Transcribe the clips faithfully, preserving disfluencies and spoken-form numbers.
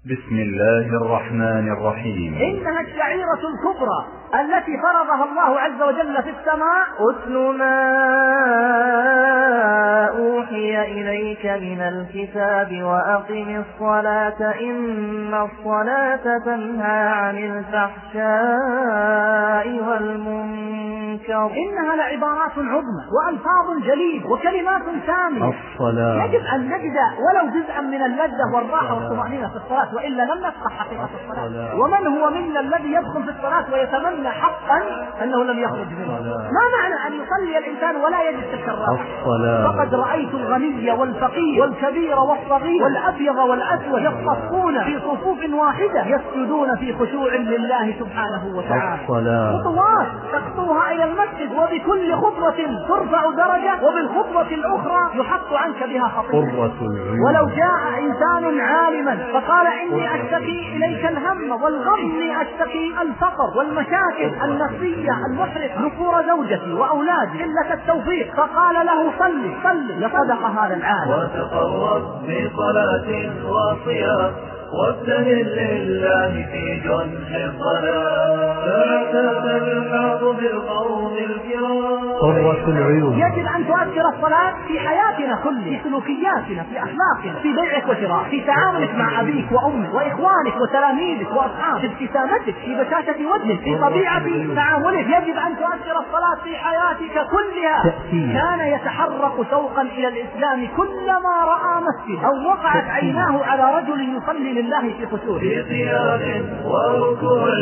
بسم الله الرحمن الرحيم. إنها الشعيرة الكبرى التي فرضها الله عز وجل في السماء. أتل ما أوحي إليك من الكتاب وأقم الصلاة إن الصلاة تنهى عن الفحشاء والمنكر. إنها لعبارات عظمى وألفاظ جليل وكلمات سامية. الصلاة يجب أن نجد ولو جزءا من اللذة والراحة والطمأنينة في الصلاة، وإلا لم نفقه حقيقة الصلاة. ومن هو منا الذي يدخل في الصلاة ويتمنى حقا أنه لم يخرج منه؟ ما معنى أن يصلي الإنسان ولا يجد تلك الراحة؟ فقد رأيت الغني والفقير والكبير والصغير والأبيض والأسود يصطفون في صفوف واحدة يسجدون في خشوع لله سبحانه وتعالى. خطوات تخطوها إلى المسجد، وبكل خطوة ترفع درجة، وبالخطوة الأخرى يحط عنك بها خطيئة. ولو جاء إنسان عالما فقال إني أشتكي إليك الهم والغم، إني أشتكي الفقر والمشاكل النفسية المحرقة، نفور زوجتي وأولادي، قلة التوفيق، فقال له صلي صلي، لصدق هذا العالم. وتقرب بصلاة وصيام وابتهل لله في جنح الصلاة، لا تلحظ بالقوم الكرام. قرة العيون. يجب أن تؤثر الصلاة في حياتنا كلها، في سلوكياتنا، في أخلاقنا، في بيعك وشرائك، في تعاملك مع أبيك وأمك وإخوانك وتلاميذك وأصحابك، في ابتسامتك، في بشاشة وجهك، في طبيعة تعاملك. يجب أن تؤثر الصلاة في حياتك كلها. كان يتحرك شوقا إلى الإسلام كلما رأى مسجد أو وقعت عيناه على رجل يصلي لله في خشوع، في قيام وركوع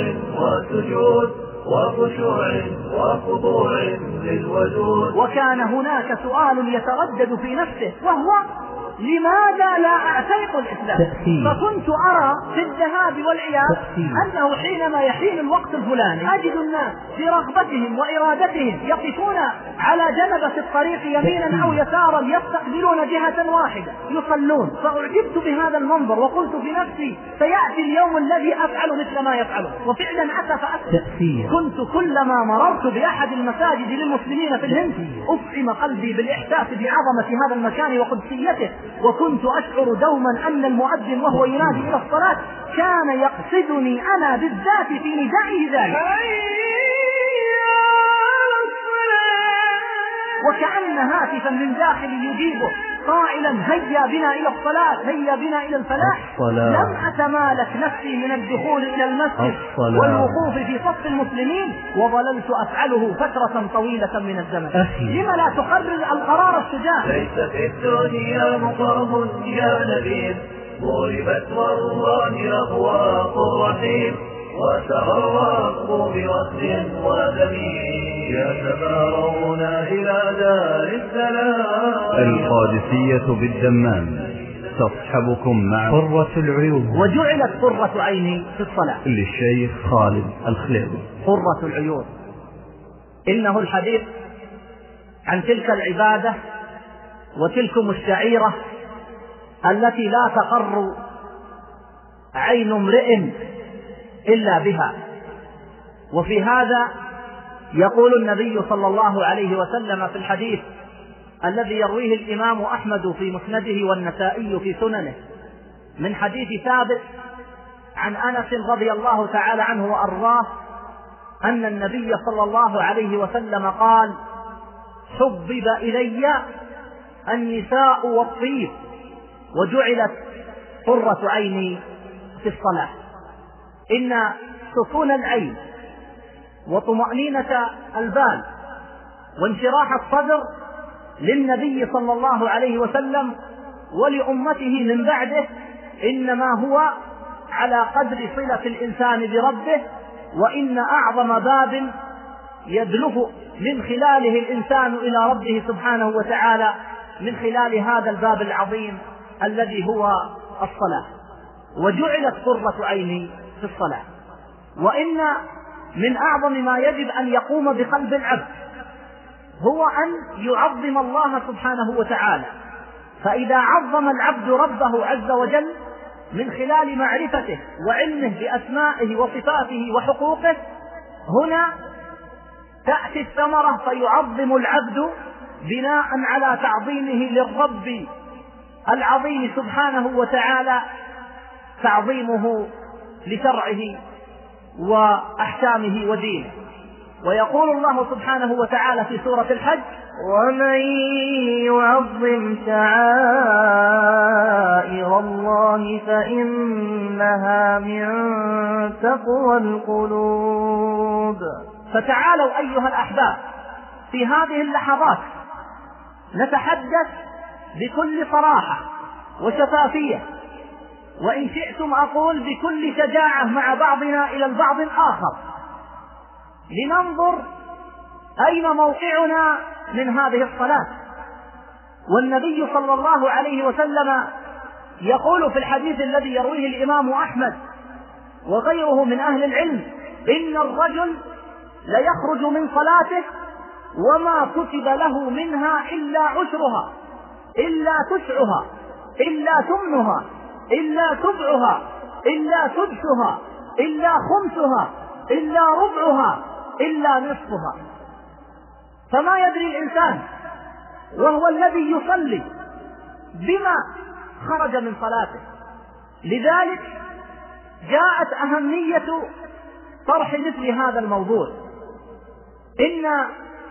وسجود وخشوع وخضوع للوجود. وكان هناك سؤال يتردد في نفسه، وهو لماذا لا أعتنق الإسلام؟ فكنت أرى في الذهاب والعياد أنه حينما يحين الوقت الفلاني أجد الناس في رغبتهم وإرادتهم يقفون على جنبة الطريق يمينا أو يسارا يستقبلون جهة واحدة يصلون. فأعجبت بهذا المنظر وقلت في نفسي سيأتي اليوم الذي أفعل مثل ما يفعله، وفعلا أتى فأتى. كنت كلما مررت بأحد المساجد للمسلمين في الهند أفعم قلبي بالإحساس بعظمة هذا المكان وقدسيته، وكنت أشعر دوما أن المؤذن وهو ينادي إلى الصلاة كان يقصدني أنا بالذات في ندائه ذلك، وكأن هاتفا من داخلي يجيبه قائلا هيا بنا إلى الصلاة، هيا بنا إلى الفلاح. لم أتمالك نفسي من الدخول إلى المسجد والوقوف في صف المسلمين، وظللت أفعله فترة طويلة من الزمن. لما لا تقرر القرار الشجاع؟ ليس في الدنيا مقام يا نبيل، ضربت والله أغواق رحيم، وترى الركب بوصل ودميم، يتبارون إلى دار السلام. القادسية بالدمام تصحبكم مع قرة العيون. وجعلت قرة عيني في الصلاة للشيخ خالد الخليل. قرة العيون إنه الحديث عن تلك العبادة وتلكم الشعيرة التي لا تقر عين امرئ إلا بها. وفي هذا يقول النبي صلى الله عليه وسلم في الحديث الذي يرويه الإمام أحمد في مسنده والنسائي في سننه من حديث ثابت عن أنس رضي الله تعالى عنه وأرضاه أن النبي صلى الله عليه وسلم قال: حبب إلي النساء والطيب وجعلت قرة عيني في الصلاة. إن سكون العين وطمأنينة البال وانشراح الصدر للنبي صلى الله عليه وسلم ولأمته من بعده إنما هو على قدر صلة الإنسان بربه، وإن أعظم باب يدلف من خلاله الإنسان إلى ربه سبحانه وتعالى من خلال هذا الباب العظيم الذي هو الصلاة. وجعلت قرة عيني في الصلاة. وإن من أعظم ما يجب أن يقوم بقلب العبد هو أن يعظم الله سبحانه وتعالى. فإذا عظم العبد ربه عز وجل من خلال معرفته وعلمه بأسمائه وصفاته وحقوقه، هنا تأتي الثمرة فيعظم العبد بناء على تعظيمه للرب العظيم سبحانه وتعالى تعظيمه لشرعه وأحكامه ودينه. ويقول الله سبحانه وتعالى في سورة الحج: ومن يعظم شعائر الله فإنها من تقوى القلوب. فتعالوا أيها الأحباب في هذه اللحظات نتحدث بكل صراحة وشفافية، وإن شئتم أقول بكل شجاعة مع بعضنا إلى البعض الآخر، لننظر أين موقعنا من هذه الصلاة. والنبي صلى الله عليه وسلم يقول في الحديث الذي يرويه الإمام أحمد وغيره من أهل العلم: إن الرجل ليخرج من صلاته وما كتب له منها إلا عشرها، إلا تسعها، إلا ثمنها، إلا سبعها، إلا سدسها، إلا خمسها، إلا ربعها، إلا نصفها. فما يدري الإنسان وهو الذي يصلي بما خرج من صلاته. لذلك جاءت أهمية طرح مثل هذا الموضوع. إن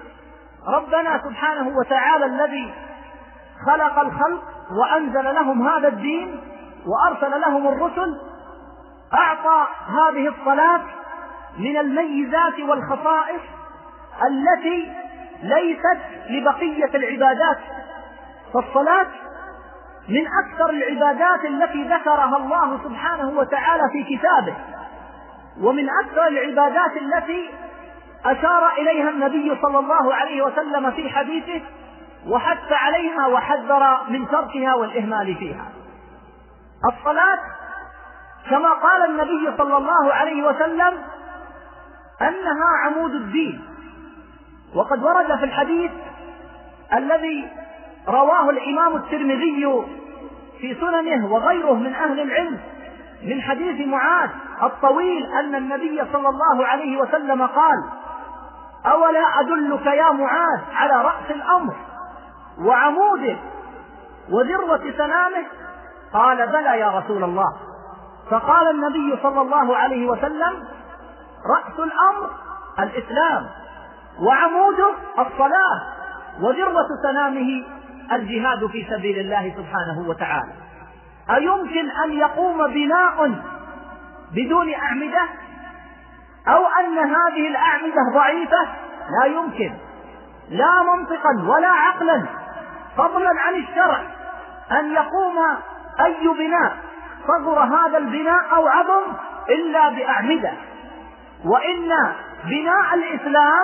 ربنا سبحانه وتعالى الذي خلق الخلق وأنزل لهم هذا الدين وأرسل لهم الرسل أعطى هذه الصلاة من الميزات والخصائص التي ليست لبقية العبادات. فالصلاة من أكثر العبادات التي ذكرها الله سبحانه وتعالى في كتابه، ومن أكثر العبادات التي أشار إليها النبي صلى الله عليه وسلم في حديثه وحث عليها وحذر من تركها والإهمال فيها. الصلاة كما قال النبي صلى الله عليه وسلم أنها عمود الدين. وقد ورد في الحديث الذي رواه الإمام الترمذي في سننه وغيره من أهل العلم من حديث معاذ الطويل أن النبي صلى الله عليه وسلم قال: أولا أدلك يا معاذ على رأس الأمر وعموده وذروة سنامه؟ قال: بلى يا رسول الله. فقال النبي صلى الله عليه وسلم: رأس الأمر الإسلام، وعموده الصلاة، وذروة سنامه الجهاد في سبيل الله سبحانه وتعالى. أيمكن أن يقوم بناء بدون أعمدة؟ أو أن هذه الأعمدة ضعيفة؟ لا يمكن، لا منطقا ولا عقلا، فضلا عن الشرع، أن يقوم أي بناء صغر هذا البناء أو عظم إلا بأعمدة. وإن بناء الإسلام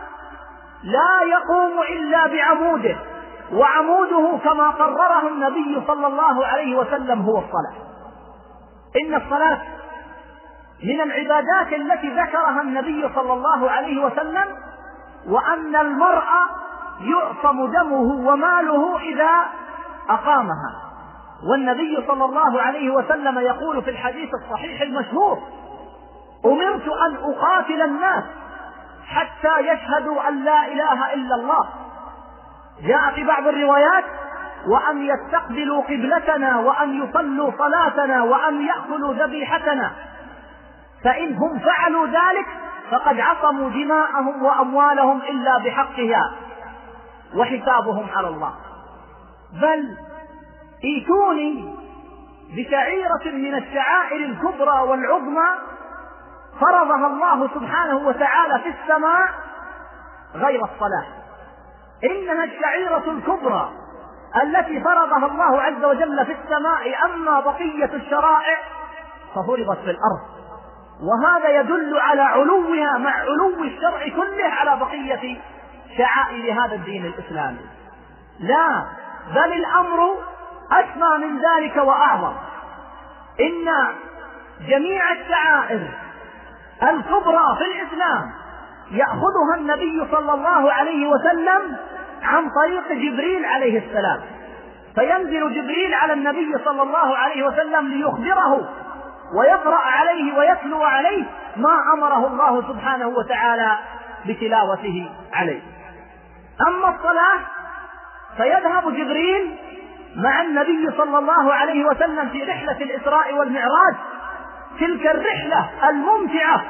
لا يقوم إلا بعموده، وعموده كما قرره النبي صلى الله عليه وسلم هو الصلاة. إن الصلاة من العبادات التي ذكرها النبي صلى الله عليه وسلم، وأن المرء يعصم دمه وماله إذا أقامها. والنبي صلى الله عليه وسلم يقول في الحديث الصحيح المشهور: أمرت أن أقاتل الناس حتى يشهدوا أن لا إله إلا الله. جاء في بعض الروايات: وأن يستقبلوا قبلتنا، وأن يصلوا صلاتنا، وأن يأكلوا ذبيحتنا. فإن هم فعلوا ذلك فقد عصموا دماءهم وأموالهم إلا بحقها، وحسابهم على الله. بل ائتوني بشعيرة من الشعائر الكبرى والعظمى فرضها الله سبحانه وتعالى في السماء غير الصلاة. إنها الشعيرة الكبرى التي فرضها الله عز وجل في السماء، أما بقية الشرائع ففرضت في الأرض. وهذا يدل على علوها مع علو الشرع كله على بقية شعائر هذا الدين الإسلامي. لا، بل الأمر أسمى من ذلك وأعظم. إن جميع الشعائر الكبرى في الإسلام يأخذها النبي صلى الله عليه وسلم عن طريق جبريل عليه السلام. فينزل جبريل على النبي صلى الله عليه وسلم ليخبره ويقرأ عليه ويتلو عليه ما أمره الله سبحانه وتعالى بتلاوته عليه. أما الصلاة فيذهب جبريل مع النبي صلى الله عليه وسلم في رحلة الإسراء والمعراج، تلك الرحلة الممتعة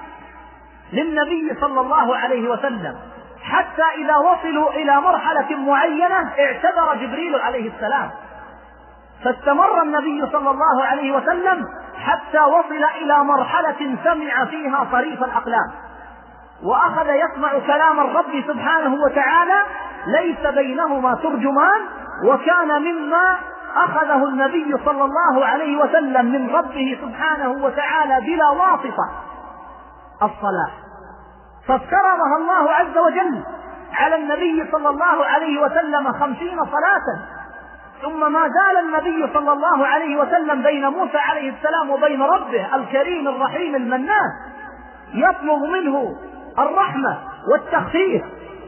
للنبي صلى الله عليه وسلم، حتى إذا وصلوا إلى مرحلة معينة اعتذر جبريل عليه السلام، فاستمر النبي صلى الله عليه وسلم حتى وصل إلى مرحلة سمع فيها صريف الأقلام، وأخذ يسمع كلام الرب سبحانه وتعالى ليس بينهما ترجمان، وكان مما أخذه النبي صلى الله عليه وسلم من ربه سبحانه وتعالى بلا واسطة الصلاة، فافترضها الله عز وجل على النبي صلى الله عليه وسلم خمسين صلاة. ثم ما زال النبي صلى الله عليه وسلم بين موسى عليه السلام وبين ربه الكريم الرحيم المنان يطلب منه الرحمة والتخفيف،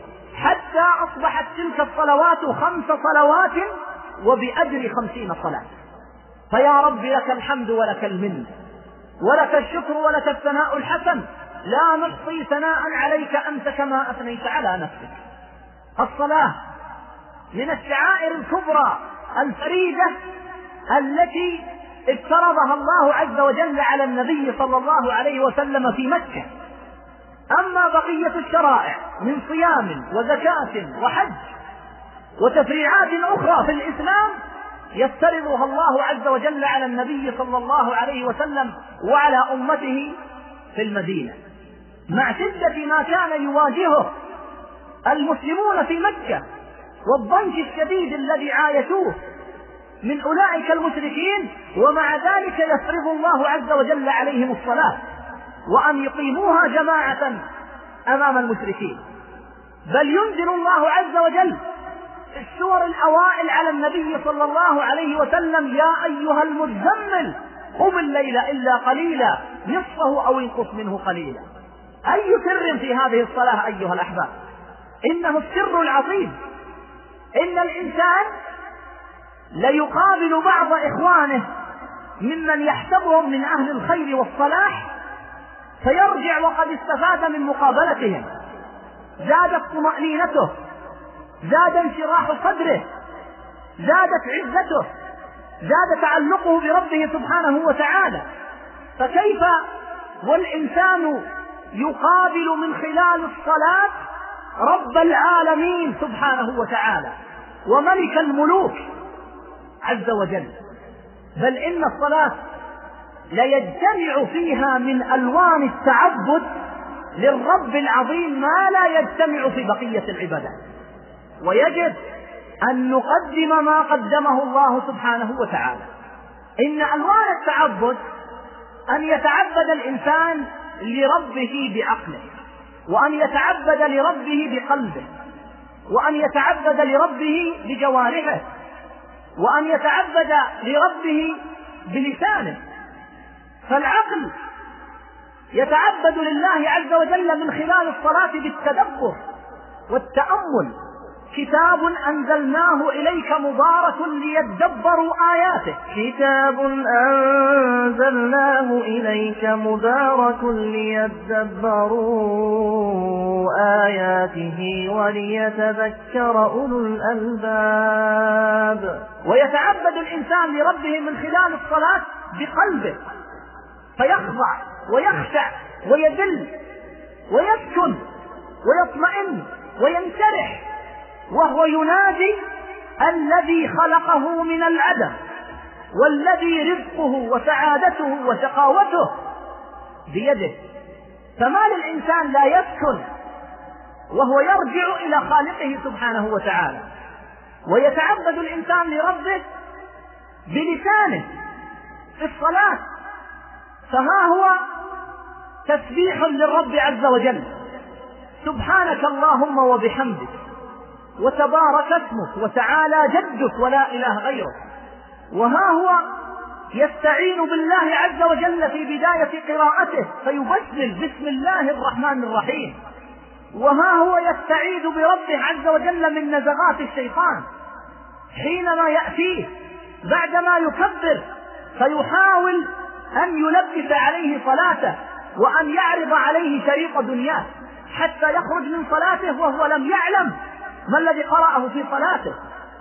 حتى أصبحت تلك الصلوات خمس صلوات وبأجر خمسين صلاة. فيا رب لك الحمد ولك المن ولك الشكر ولك الثناء الحسن، لا نحصي ثناء عليك أنت كما أثنيت على نفسك. الصلاة من الشعائر الكبرى الفريدة التي افترضها الله عز وجل على النبي صلى الله عليه وسلم في مكة. أما بقية الشرائع من صيام وزكاة وحج وتفريعات أخرى في الإسلام يفترضها الله عز وجل على النبي صلى الله عليه وسلم وعلى أمته في المدينة، مع شدة ما كان يواجهه المسلمون في مكة والضنك الشديد الذي عايشوه من أولئك المشركين، ومع ذلك يفرض الله عز وجل عليهم الصلاة وأن يقيموها جماعة أمام المشركين. بل ينزل الله عز وجل في السور الأوائل على النبي صلى الله عليه وسلم: يا أيها المزمل قم الليل إلا قليلا نصفه أو انقص منه قليلا. أي سر في هذه الصلاة أيها الأحباب، إنه السر العظيم. إن الإنسان ليقابل بعض إخوانه ممن يحسبهم من أهل الخير والصلاح، فيرجع وقد استفاد من مقابلتهم، زادت طمأنينته، زاد انشراح صدره، زادت عزته، زاد تعلقه بربه سبحانه وتعالى. فكيف والإنسان يقابل من خلال الصلاة رب العالمين سبحانه وتعالى وملك الملوك عز وجل؟ بل إن الصلاة ليجتمع فيها من ألوان التعبد للرب العظيم ما لا يجتمع في بقية العبادات، ويجب أن نقدم ما قدمه الله سبحانه وتعالى. إن ألوان التعبد أن يتعبد الإنسان لربه بعقله، وأن يتعبد لربه بقلبه، وأن يتعبد لربه بجوارحه، وأن يتعبد لربه بلسانه. فالعقل يتعبد لله عز وجل من خلال الصلاة بالتدبر والتأمل: كتاب أنزلناه إليك مبارك ليدبروا آياته. كتاب أنزلناه إليك مبارك ليدبروا آياته وليتذكر أولو الألباب. ويتعبد الإنسان لربه من خلال الصلاة بقلبه، فيخضع ويخشع ويذل ويسكن ويطمئن وينشرح، وهو ينادي الذي خلقه من العدم، والذي رزقه وسعادته وشقاوته بيده. فما للإنسان لا يسكن وهو يرجع إلى خالقه سبحانه وتعالى؟ ويتعبد الإنسان لربه بلسانه في الصلاة، فها هو تسبيح للرب عز وجل: سبحانك اللهم وبحمدك وتبارك اسمك وتعالى جدك ولا إله غيرك. وها هو يستعين بالله عز وجل في بداية قراءته فيبسمل: بسم الله الرحمن الرحيم. وها هو يستعيذ بربه عز وجل من نزغات الشيطان حينما يأتيه بعدما يكبر، فيحاول أن يلبس عليه صلاته وأن يعرض عليه شريط دنياه حتى يخرج من صلاته وهو لم يعلم ما الذي قرأه في صلاته.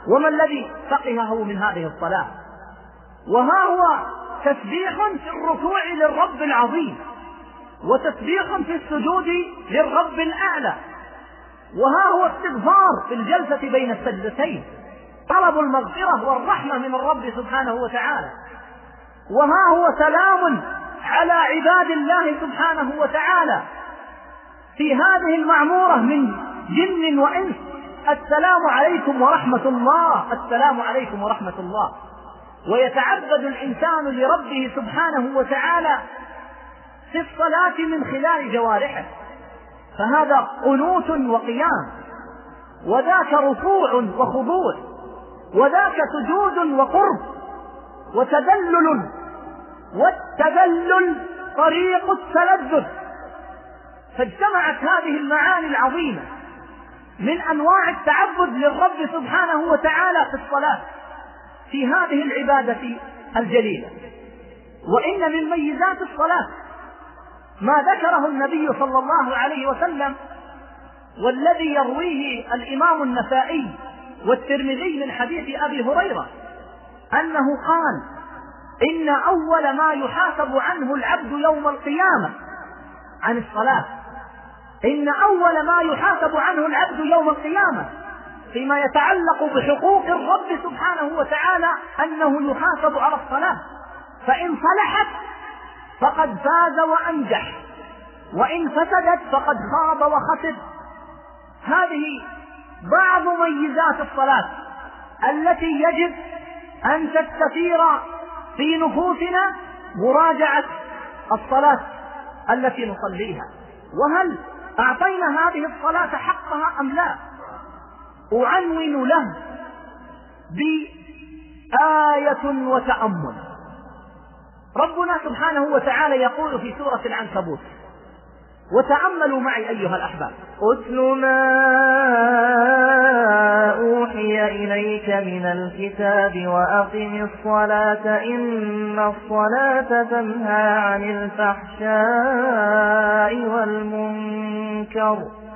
وما الذي فقهه من هذه الصلاة؟ وها هو تسبيح في الركوع للرب العظيم، وتسبيح في السجود للرب الأعلى، وها هو استغفار في الجلسة بين السجدتين، طلب المغفرة والرحمة من الرب سبحانه وتعالى، وها هو سلام على عباد الله سبحانه وتعالى في هذه المعمورة من جن وإنس. السلام عليكم ورحمة الله، السلام عليكم ورحمة الله. ويتعبد الإنسان لربه سبحانه وتعالى في الصلاة من خلال جوارحه، فهذا قنوت وقيام، وذاك ركوع وخضوع، وذاك سجود وقرب وتذلل، والتذلل طريق التلذذ. فاجتمعت هذه المعاني العظيمة من أنواع التعبد للرب سبحانه وتعالى في الصلاة في هذه العبادة الجليلة. وإن من ميزات الصلاة ما ذكره النبي صلى الله عليه وسلم، والذي يرويه الإمام النسائي والترمذي من حديث أبي هريرة، أنه قال: إن أول ما يحاسب عنه العبد يوم القيامة عن الصلاة، إن أول ما يحاسب عنه العبد يوم القيامة فيما يتعلق بحقوق الرب سبحانه وتعالى أنه يحاسب على الصلاة، فإن صلحت فقد فاز وأنجح، وإن فسدت فقد خاب وخسر. هذه بعض ميزات الصلاة التي يجب أن تستثير في نفوسنا مراجعة الصلاة التي نصليها، وهل أعطينا هذه الصلاة حقها أم لا؟ أعنون له بآية وتأمل. ربنا سبحانه وتعالى يقول في سورة العنكبوت، وتأملوا معي أيها الأحباب: أتل ما أوحي إليك من الكتاب وأقم الصلاة إن الصلاة تنهى عن الفحشاء والمنكر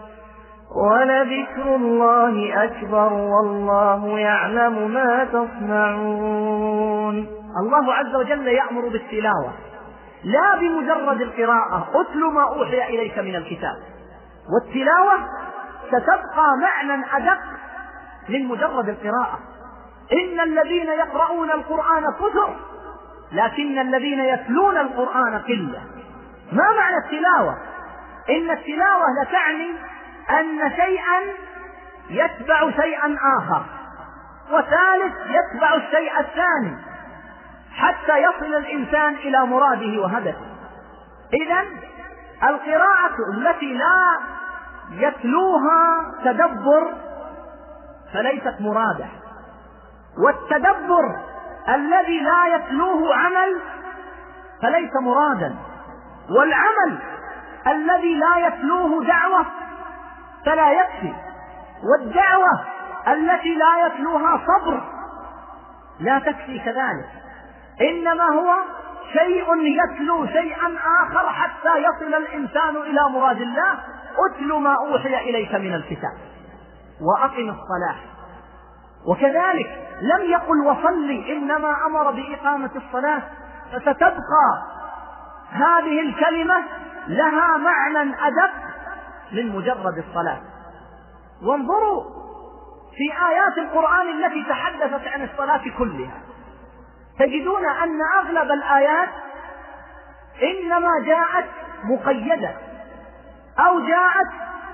ولذكر الله أكبر والله يعلم ما تصنعون. الله عز وجل يأمر بالتلاوة لا بمجرد القراءة، أتل ما أوحي إليك من الكتاب، والتلاوة ستبقى معنى أدق من مجرد القراءة. إن الذين يقرؤون القرآن كثر لكن الذين يتلون القرآن قلة. ما معنى التلاوة؟ إن التلاوة لتعني أن شيئا يتبع شيئا آخر، وثالث يتبع الشيء الثاني حتى يصل الإنسان إلى مراده وهدفه. إذن القراءة التي لا يتلوها تدبر فليست مرادة، والتدبر الذي لا يتلوه عمل فليس مرادا، والعمل الذي لا يتلوه دعوة فلا يكفي، والدعوة التي لا يتلوها صبر لا تكفي كذلك، إنما هو شيء يتلو شيئا آخر حتى يصل الإنسان إلى مراد الله. أتل ما أوحي إليك من الكتاب وأقم الصلاة. وكذلك لم يقل وصلي، إنما أمر بإقامة الصلاة، فستبقى هذه الكلمة لها معنى أدق من مجرد الصلاة. وانظروا في آيات القرآن التي تحدثت عن الصلاة كلها، تجدون أن أغلب الآيات إنما جاءت مقيدة أو جاءت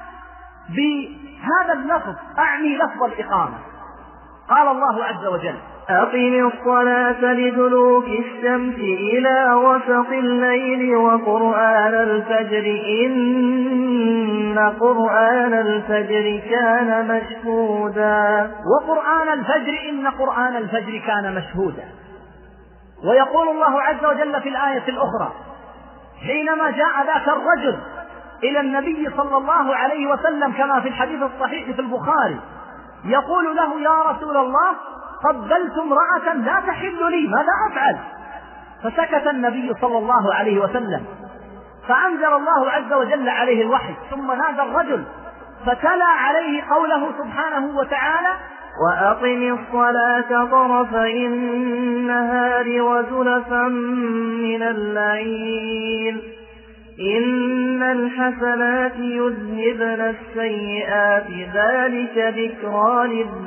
بهذا اللفظ، أعني لفظ الإقامة. قال الله عز وجل: أقم الصلاة لدلوك الشمس إلى وسط الليل وقرآن الفجر إن قرآن الفجر كان مشهودا. وقرآن الفجر إن قرآن الفجر كان مشهودا. ويقول الله عز وجل في الآية الأخرى حينما جاء ذاك الرجل إلى النبي صلى الله عليه وسلم كما في الحديث الصحيح في البخاري، يقول له: يا رسول الله، قبلت امرأة لا تحل لي، ماذا أفعل؟ فسكت النبي صلى الله عليه وسلم، فأنزل الله عز وجل عليه الوحي، ثم نادى الرجل فتلا عليه قوله سبحانه وتعالى: وأقم الصلاة طرفي النهار وزلفا من الليل إن الحسنات يذهبن السيئات ذلك ذكرى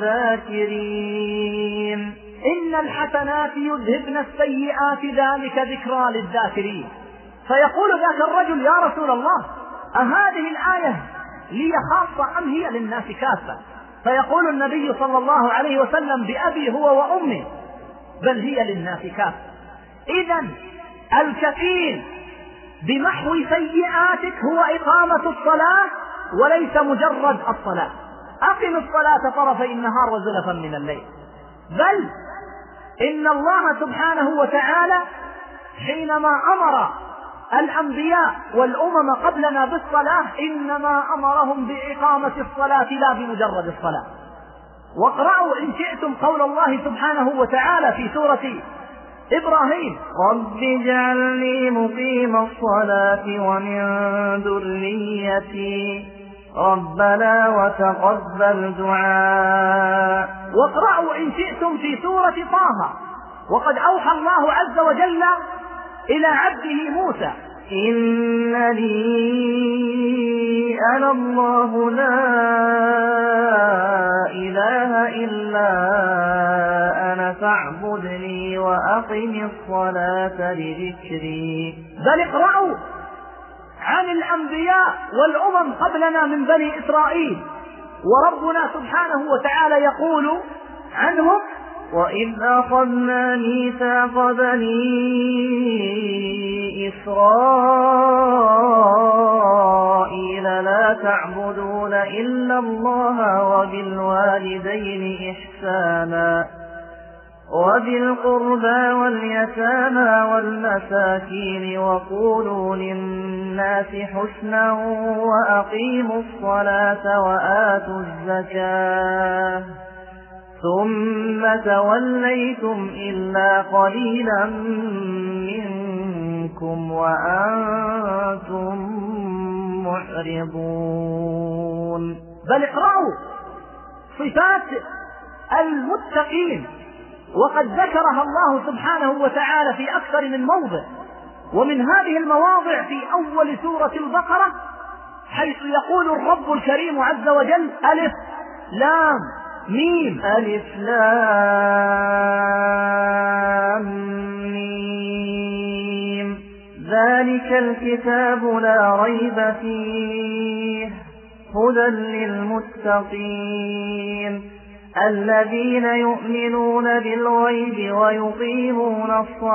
للذاكرين. إن الحسنات يذهبن السيئات ذلك ذكرى للذاكرين. فيقول ذاك الرجل: يا رسول الله، أهذه الآية لي خاصة أم هي للناس كافة؟ فيقول النبي صلى الله عليه وسلم: بأبي هو وأمي، بل هي للناس كافة. إذن الكفيل بمحو سيئاتك هو إقامة الصلاة وليس مجرد الصلاة. أقم الصلاة طرفي النهار وزلفا من الليل. بل إن الله سبحانه وتعالى حينما أمر الأنبياء والأمم قبلنا بالصلاة إنما أمرهم بإقامة الصلاة لا بمجرد الصلاة. واقرأوا إن شئتم قول الله سبحانه وتعالى في سورة إبراهيم: رب اجعلني مقيم الصلاة ومن ذريتي ربنا وتقبل دعاء. واقرأوا إن شئتم في سورة طه: وقد أوحى الله عز وجل إلى عبده موسى: إنني أنا الله لا إله إلا أنا فاعبدني وأقم الصلاة لذكري. بل اقرأوا عن الأنبياء والأمم قبلنا من بني إسرائيل، وربنا سبحانه وتعالى يقول عنهم: وإذ أخذنا ميثاق بني إسرائيل لا تعبدون إلا الله وبالوالدين إحسانا وذي القربى واليتامى والمساكين وقولوا للناس حسنا وأقيموا الصلاة وآتوا الزكاة ثم توليتم إلا قليلا منكم وأنتم معرضون. بل اقرأوا صفات المتقين وقد ذكرها الله سبحانه وتعالى في أكثر من موضع، ومن هذه المواضع في أول سورة البقرة حيث يقول الرب الكريم عز وجل: ألف لام ميم ألف لام ميم ذلك الكتاب لا ريب فيه هدى للمتقين الذين يؤمنون بالغيب ويقيمون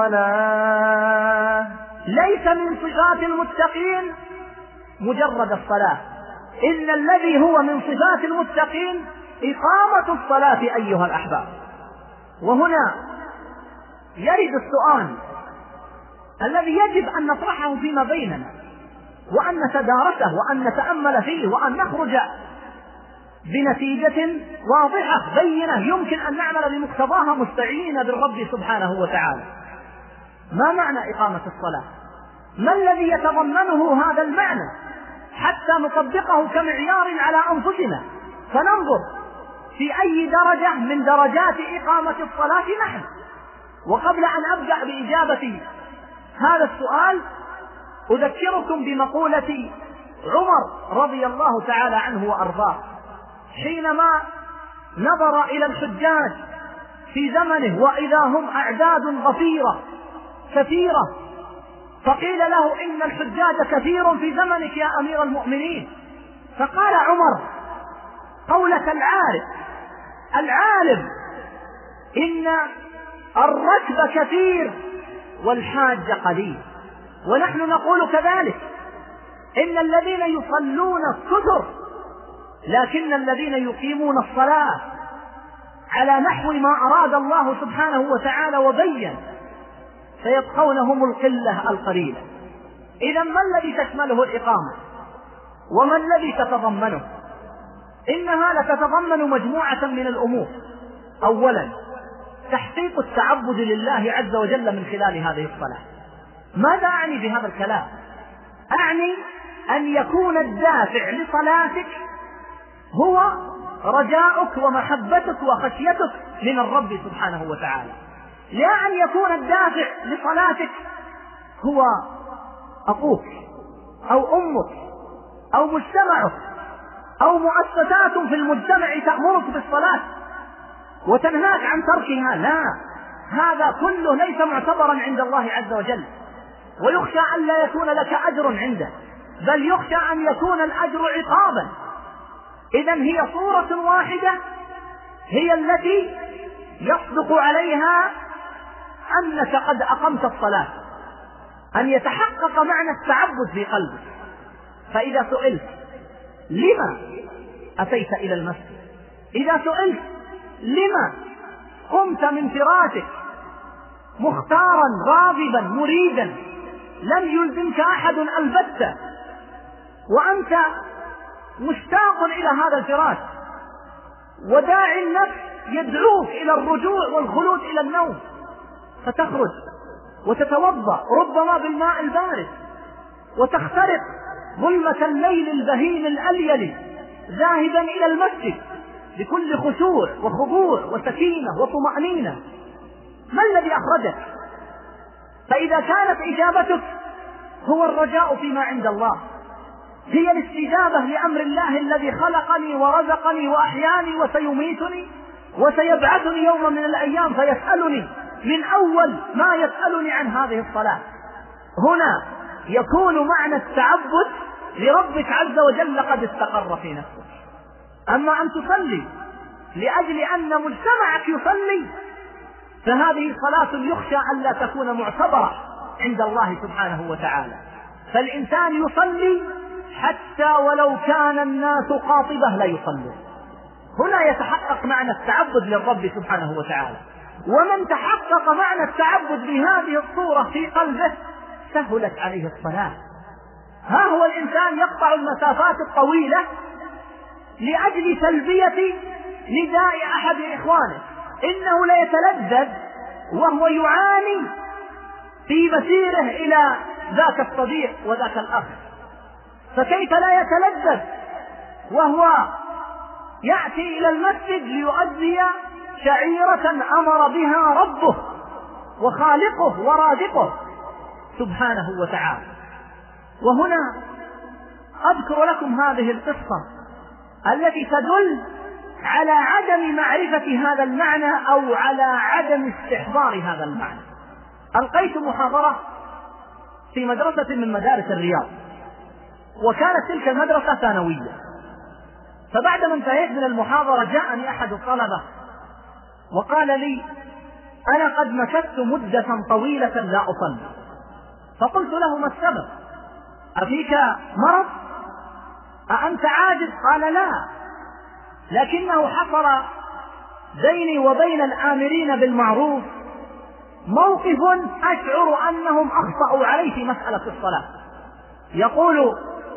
الصلاة. ليس من صفات المتقين مجرد الصلاة، إن الذي هو من صفات المتقين إقامة الصلاة أيها الأحباب. وهنا يرد السؤال الذي يجب أن نطرحه فيما بيننا وأن نتدارسه وأن نتأمل فيه وأن نخرج بنتيجة واضحة بينة يمكن أن نعمل بمقتضاها مستعينين بالرب سبحانه وتعالى. ما معنى إقامة الصلاة؟ ما الذي يتضمنه هذا المعنى حتى نطبقه كمعيار على أنفسنا فننظر في أي درجة من درجات إقامة الصلاة نحن. وقبل أن أبدأ بإجابة هذا السؤال أذكركم بمقولة عمر رضي الله تعالى عنه وأرضاه حينما نظر إلى الحجاج في زمنه وإذا هم أعداد غفيرة كثيرة، فقيل له: إن الحجاج كثير في زمنك يا أمير المؤمنين. فقال عمر قولة العارف العالم: إن الركب كثير والحاج قليل. ونحن نقول كذلك: إن الذين يصلون كثر لكن الذين يقيمون الصلاة على نحو ما أراد الله سبحانه وتعالى وبين سيبقون هم القلة القليلة. إذا ما الذي تشمله الإقامة وما الذي تتضمنه؟ إنها لتتضمن مجموعة من الأمور. أولا تحقيق التعبد لله عز وجل من خلال هذه الصلاة. ماذا أعني بهذا الكلام؟ أعني أن يكون الدافع لصلاتك هو رجاؤك ومحبتك وخشيتك من الرب سبحانه وتعالى. لا أن يكون الدافع لصلاتك هو أبوك أو أمك أو مجتمعك أو مؤسسات في المجتمع تأمرك بالصلاة وتنهاك عن تركها، لا، هذا كله ليس معتبرا عند الله عز وجل، ويخشى أن لا يكون لك أجر عنده، بل يخشى أن يكون الأجر عقابا. إذن هي صورة واحدة هي التي يصدق عليها أنك قد أقمت الصلاة، أن يتحقق معنى التعبد في قلبك. فإذا سئلت لما أتيت إلى المسجد، إذا سئلت لما قمت من فراشك مختارا راغبا مريدا لم يلزمك أحد البتة، وأنت مشتاق إلى هذا الفراش، وداعي النفس يدعوك إلى الرجوع والخلود إلى النوم، فتخرج وتتوضأ ربما بالماء البارد وتخترق ظلمة الليل البهيم الأليل ذاهبا إلى المسجد بكل خشوع وخضوع وسكينة وطمأنينة. ما الذي أخرجك؟ فإذا كانت إجابتك هو الرجاء فيما عند الله، هي الاستجابة لأمر الله الذي خلقني ورزقني وأحياني وسيميتني وسيبعثني يوم من الأيام فيسألني من أول ما يسألني عن هذه الصلاة، هنا يكون معنى التعبد لربك عز وجل قد استقر في نفسك. أما أن تصلي لأجل أن مجتمعك يصلي فهذه صلاة يخشى أن لا تكون معتبرة عند الله سبحانه وتعالى. فالإنسان يصلي حتى ولو كان الناس قاطبة لا يصلي، هنا يتحقق معنى التعبد للرب سبحانه وتعالى. ومن تحقق معنى التعبد بهذه الصورة في قلبه سهلت عليه الصلاة. ها هو الإنسان يقطع المسافات الطويلة لأجل تلبية نداء أحد إخوانه، إنه لا يتلذذ وهو يعاني في مسيره إلى ذاك الصديق وذاك الأخ، فكيف لا يتلذذ وهو يأتي إلى المسجد ليؤدي شعيرة أمر بها ربه وخالقه ورازقه سبحانه وتعالى. وهنا أذكر لكم هذه القصة التي تدل على عدم معرفة هذا المعنى أو على عدم استحضار هذا المعنى. ألقيت محاضرة في مدرسة من مدارس الرياض، وكانت تلك المدرسة ثانوية، فبعدما انتهيت من المحاضرة جاءني أحد الطلبة وقال لي أنا قد مكثت مدة طويلة لا أصلي. فقلت له ما السبب؟ أفيك مرض؟ أأنت عاجز؟ قال لا، لكنه حصل بيني وبين الآمرين بالمعروف موقف أشعر أنهم أخطأوا عليه في مسألة الصلاة. يقول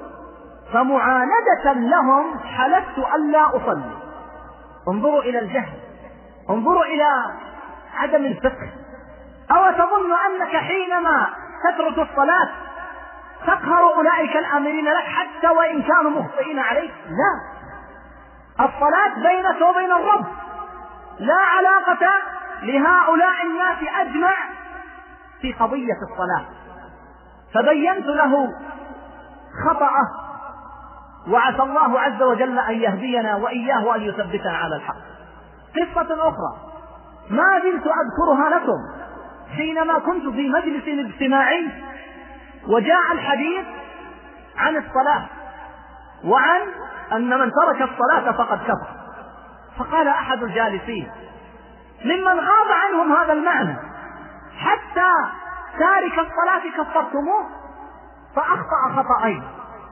فمعاندة لهم حلفت أن لا أصلي. انظروا إلى الجهل، انظروا إلى عدم الفقه. أو تظن أنك حينما تترك الصلاة تقهر أولئك الآمرين لك حتى وإن كانوا مخطئين عليك؟ لا، الصلاة بينك وبين الرب، لا علاقة لهؤلاء الناس أجمع في قضية الصلاة. فبينت له خطأه، وعسى الله عز وجل أن يهدينا وإياه وأن يثبتنا على الحق. قصة أخرى ما زلت أذكرها لكم حينما كنت في مجلس اجتماعي وجاء الحديث عن الصلاة وعن أن من ترك الصلاة فقد كفر. فقال أحد الجالسين ممن غاب عنهم هذا المعنى حتى تارك الصلاة كفرتموه؟ فأخطأ خطأين.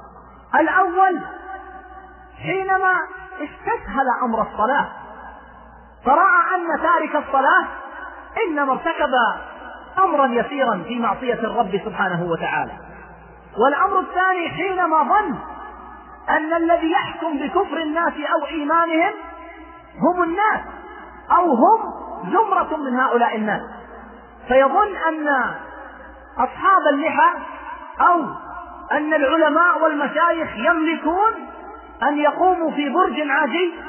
الأول حينما استسهل أمر الصلاة فرأى أن تارك الصلاة إنما ارتكب أمرا يسيرا في معصية الرب سبحانه وتعالى. والأمر الثاني حينما ظن أن الذي يحكم بكفر الناس أو إيمانهم هم الناس أو هم زمرة من هؤلاء الناس، فيظن أن أصحاب اللحى أو أن العلماء والمشايخ يملكون أن يقوموا في برج عاجي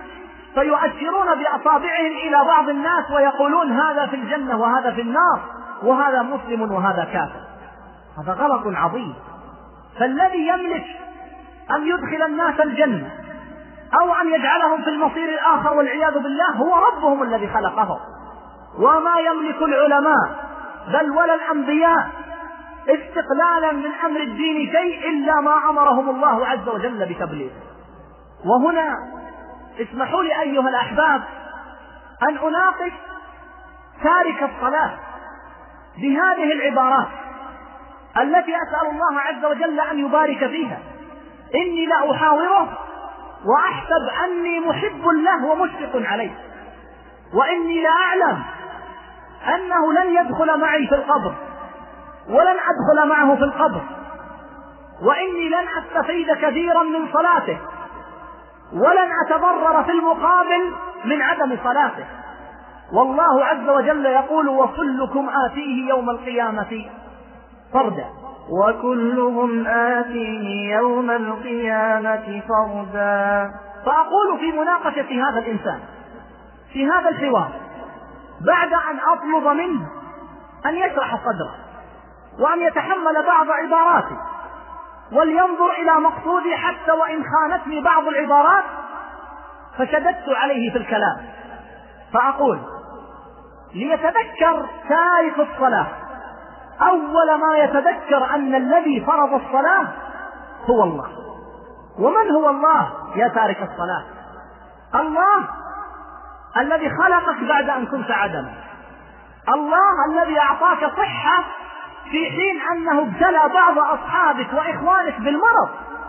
فيؤشرون بأصابعهم إلى بعض الناس ويقولون هذا في الجنة وهذا في النار، وهذا مسلم وهذا كافر. هذا غلط عظيم. فالذي يملك أن يدخل الناس الجنة أو أن يجعلهم في المصير الآخر والعياذ بالله هو ربهم الذي خلقهم. وما يملك العلماء بل ولا الأنبياء استقلالا من أمر الدين شيء إلا ما أمرهم الله عز وجل بتبليغه. وهنا اسمحوا لي أيها الأحباب أن أناقش تارك الصلاة بهذه العبارات التي أسأل الله عز وجل أن يبارك فيها. إني لا أحاوره وأحسب أني محب له ومشفق عليه، وإني لا أعلم أنه لن يدخل معي في القبر ولن أدخل معه في القبر، وإني لن أستفيد كثيرا من صلاته ولن أتضرر في المقابل من عدم صلاته. والله عز وجل يقول وكلكم آتيه يوم القيامة فردا، وكلهم آتيه يوم القيامة فردا. فأقول في مناقشة هذا الإنسان في هذا الحوار بعد أن أطلب منه أن يشرح صدره وأن يتحمل بعض عباراته ولينظر إلى مقصودي حتى وإن خانتني بعض العبارات، فشددت عليه في الكلام فأقول ليتذكر تارك الصلاة أول ما يتذكر أن الذي فرض الصلاة هو الله. ومن هو الله يا تارك الصلاة؟ الله الذي خلقك بعد أن كنت عدما، الله الذي أعطاك صحة في حين أنه ابتلى بعض أصحابك وإخوانك بالمرض.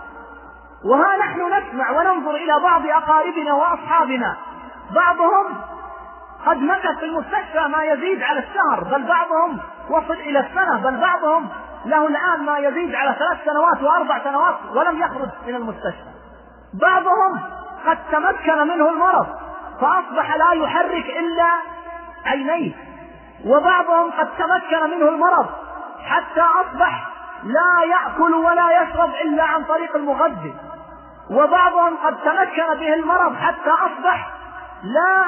وها نحن نسمع وننظر إلى بعض أقاربنا وأصحابنا بعضهم قد مكث في المستشفى ما يزيد على الشهر، بل بعضهم وصل إلى السنة، بل بعضهم له الآن ما يزيد على ثلاث سنوات وأربع سنوات ولم يخرج من المستشفى. بعضهم قد تمكن منه المرض فأصبح لا يحرك إلا عينيه، وبعضهم قد تمكن منه المرض حتى أصبح لا يأكل ولا يشرب إلا عن طريق المغذي، وبعضهم قد تمكن به المرض حتى أصبح لا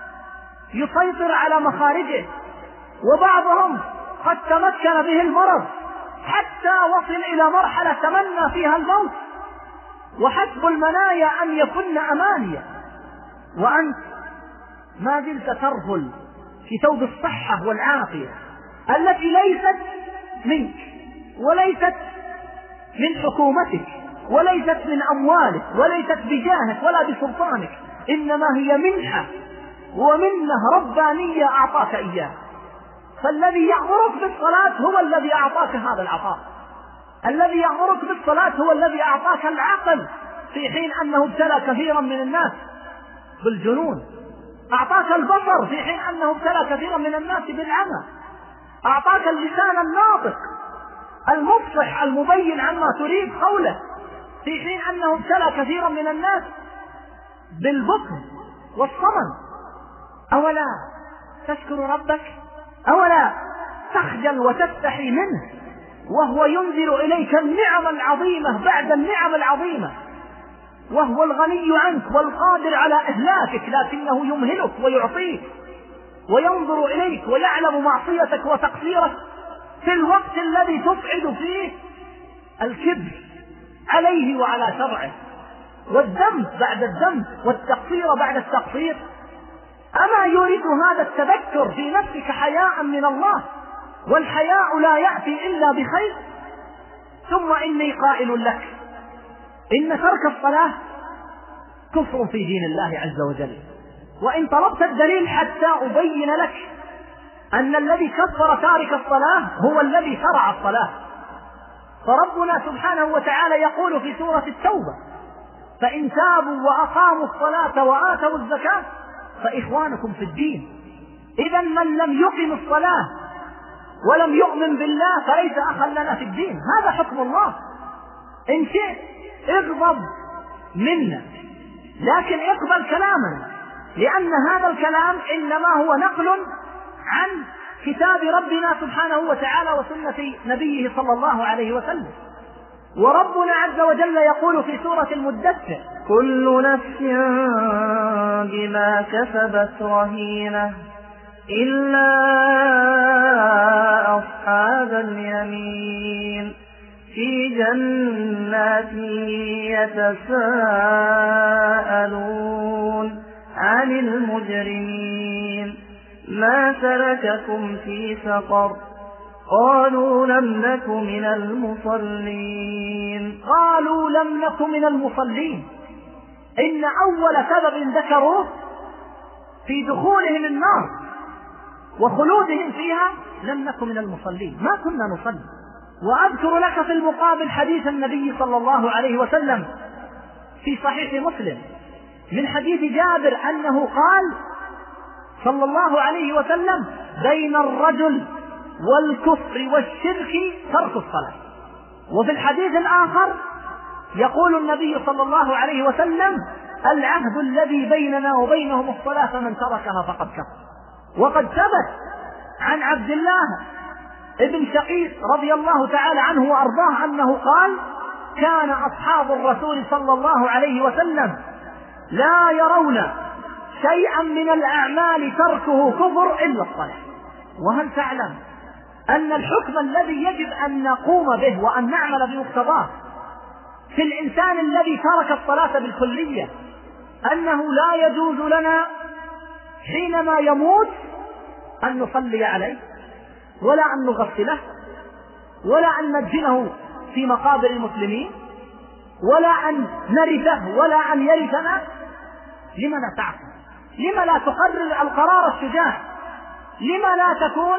يسيطر على مخارجه، وبعضهم قد تمكن به المرض حتى وصل إلى مرحلة تمنى فيها الموت، وحسب المنايا أن يكن أمانيا، وأنت ما زلت ترفل في ثوب الصحة والعافية التي ليست منك وليست من حكومتك وليست من أموالك وليست بجاهك ولا بسلطانك، إنما هي منحة ومنه ربانية أعطاك إياه. فالذي يأمرك بالصلاة هو الذي أعطاك هذا العطاء، الذي يأمرك بالصلاة هو الذي أعطاك العقل في حين أنه ابتلى كثيرا من الناس بالجنون، أعطاك البصر في حين أنه ابتلى كثيرا من الناس بالعمى، أعطاك اللسان الناطق المفصح المبين عما تريد قوله في حين أنه ابتلى كثيرا من الناس بالبكم والصمم. أولا تشكر ربك؟ أولا تخجل وتستحي منه وهو ينزل إليك النعم العظيمة بعد النعم العظيمة، وهو الغني عنك والقادر على إهلاكك، لكنه يمهلك ويعطيك وينظر إليك ويعلم معصيتك وتقصيرك في الوقت الذي تفعل فيه الكبر عليه وعلى شرعه والذنب بعد الذنب والتقصير بعد التقصير. أما يريد هذا التذكر في نفسك حياء من الله، والحياء لا يأتي إلا بخير؟ ثم إني قائل لك إن ترك الصلاة كفر في دين الله عز وجل، وإن طلبت الدليل حتى أبين لك أن الذي كفر تارك الصلاة هو الذي شرع الصلاة. فربنا سبحانه وتعالى يقول في سورة التوبة فإن تابوا وأقاموا الصلاة وآتوا الزكاة فإخوانكم في الدين. إذا من لم يقم الصلاة ولم يؤمن بالله فليس أخا لنا في الدين، هذا حكم الله. إن شئت اغضب منا لكن اقبل كلامنا، لأن هذا الكلام إنما هو نقل عن كتاب ربنا سبحانه وتعالى وسنة نبيه صلى الله عليه وسلم. وربنا عز وجل يقول في سورة المدثر كل نفس بما كسبت رهينة إلا أصحاب اليمين في جنات يتساءلون عن المجرمين ما سلككم في سقر قالوا لم نك من المصلين قالوا لم نك من المصلين. إن أول سبب ذكروه في دخولهم النار وخلودهم فيها لم نك من المصلين، ما كنا نصلي. وأذكر لك في المقابل حديث النبي صلى الله عليه وسلم في صحيح مسلم من حديث جابر أنه قال صلى الله عليه وسلم: بين الرجل والكفر والشرك ترك الصلاة. وفي الحديث الآخر يقول النبي صلى الله عليه وسلم: العهد الذي بيننا وبينهم الصلاة فمن تركها فقد كفر. وقد ثبت عن عبد الله ابن شقيق رضي الله تعالى عنه وأرضاه أنه قال: كان أصحاب الرسول صلى الله عليه وسلم لا يرون شيئا من الأعمال تركه كفر إلا الصلاة. وهل تعلم أن الحكم الذي يجب أن نقوم به وأن نعمل بمقتضاه في الإنسان الذي ترك الصلاة بالكلية أنه لا يجوز لنا حينما يموت أن نصلي عليه، ولا أن نغسله، ولا أن ندفنه في مقابر المسلمين، ولا أن نرثه، ولا أن يرثنا؟ لما لا تعقل؟ لما لا تقرر القرار الشجاع؟ لما لا تكون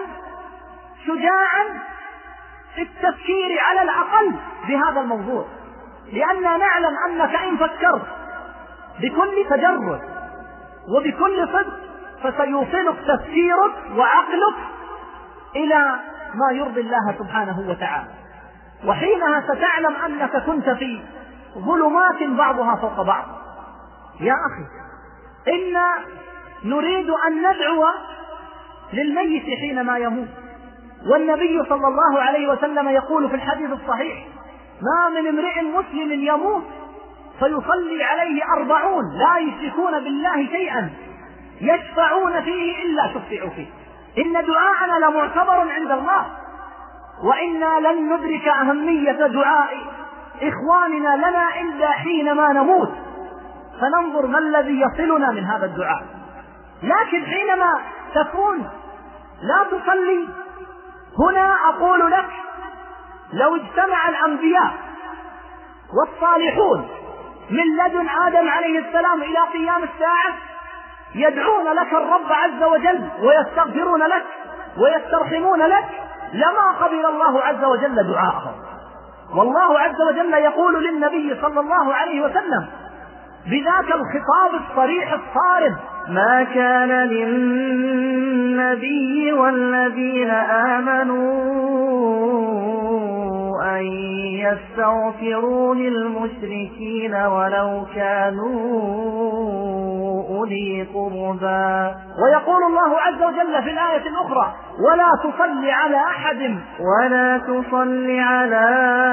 شجاعا في التفكير على الأقل بهذا الموضوع؟ لأننا نعلم أنك إن فكرت بكل تجرد وبكل صدق فسيوصلك تفكيرك وعقلك إلى ما يرضي الله سبحانه وتعالى، وحينها ستعلم أنك كنت في ظلمات بعضها فوق بعض. يا أخي، إنا نريد أن ندعو للميت حينما يموت، والنبي صلى الله عليه وسلم يقول في الحديث الصحيح: ما من امرئ مسلم يموت فيصلي عليه أربعون لا يشركون بالله شيئا يشفعون فيه إلا شفعوا فيه. إن دعاءنا لمعتبر عند الله، وإنا لن ندرك أهمية دعاء إخواننا لنا إلا حينما نموت، فننظر ما الذي يصلنا من هذا الدعاء. لكن حينما تكون لا تصلي، هنا أقول لك: لو اجتمع الأنبياء والصالحون من لدن آدم عليه السلام إلى قيام الساعة يدعون لك الرب عز وجل ويستغفرون لك ويسترحمون لك، لما قبل الله عز وجل دعاءهم. والله عز وجل يقول للنبي صلى الله عليه وسلم بذاك الخطاب الصريح الصارم: ما كان للنبي والذين آمنوا أن يستغفروا للمشركين ولو كانوا أولي قربى. ويقول الله عز وجل في الآية الأخرى: ولا تصلي على أحد ولا تصلي على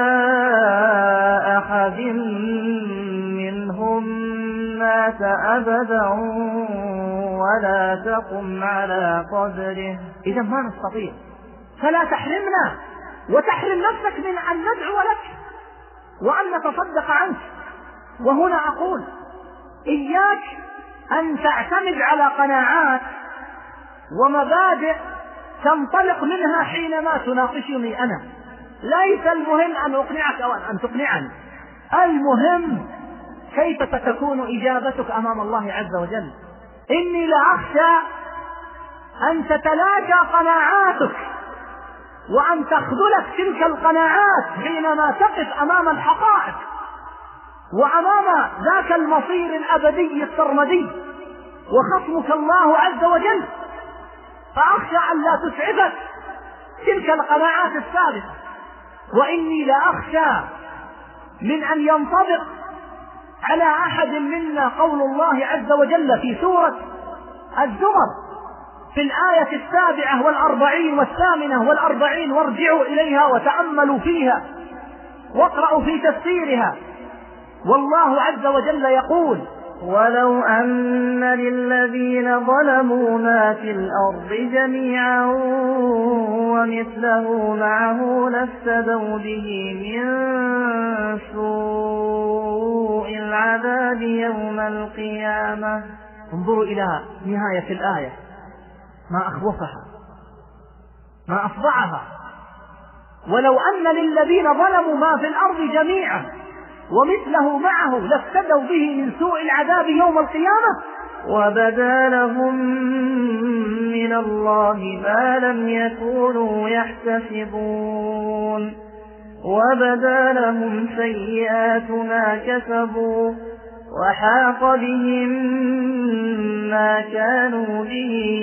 أحد منهم مات أبدا ولا تقم على قبره. إذا ما نستطيع، فلا تحرمنا وتحرم نفسك من أن ندعو لك وأن نتصدق عنك. وهنا أقول: إياك أن تعتمد على قناعات ومبادئ تنطلق منها حينما تناقشني أنا. ليس المهم أن أقنعك أو أن تقنعني، المهم كيف ستكون إجابتك أمام الله عز وجل. إني لأخشى أن تتلاقى قناعاتك وأن تخذلك تلك القناعات حينما تقف أمام الحقائق وأمام ذاك المصير الأبدي السرمدي وخصمك الله عز وجل، فأخشى أن لا تسعفك تلك القناعات السابقة. وإني لأخشى من أن ينطبق على أحد منا قول الله عز وجل في سورة الزمر في الآية السابعة والأربعين والثامنة والأربعين: وارجعوا إليها وتأملوا فيها واقرأوا في تفسيرها والله عز وجل يقول: ولو أن للذين ظلموا ما في الأرض جميعا ومثله معه لافتدوا به من سوء العذاب يوم القيامة. انظروا إلى نهاية الآية، ما أخوفها، ما أفظعها. ولو أن للذين ظلموا ما في الأرض جميعا ومثله معه لافتدوا به من سوء العذاب يوم القيامة وبدا لهم من الله ما لم يكونوا يحتسبون وبدا لهم سيئات ما كسبوا وحاق بهم ما كانوا به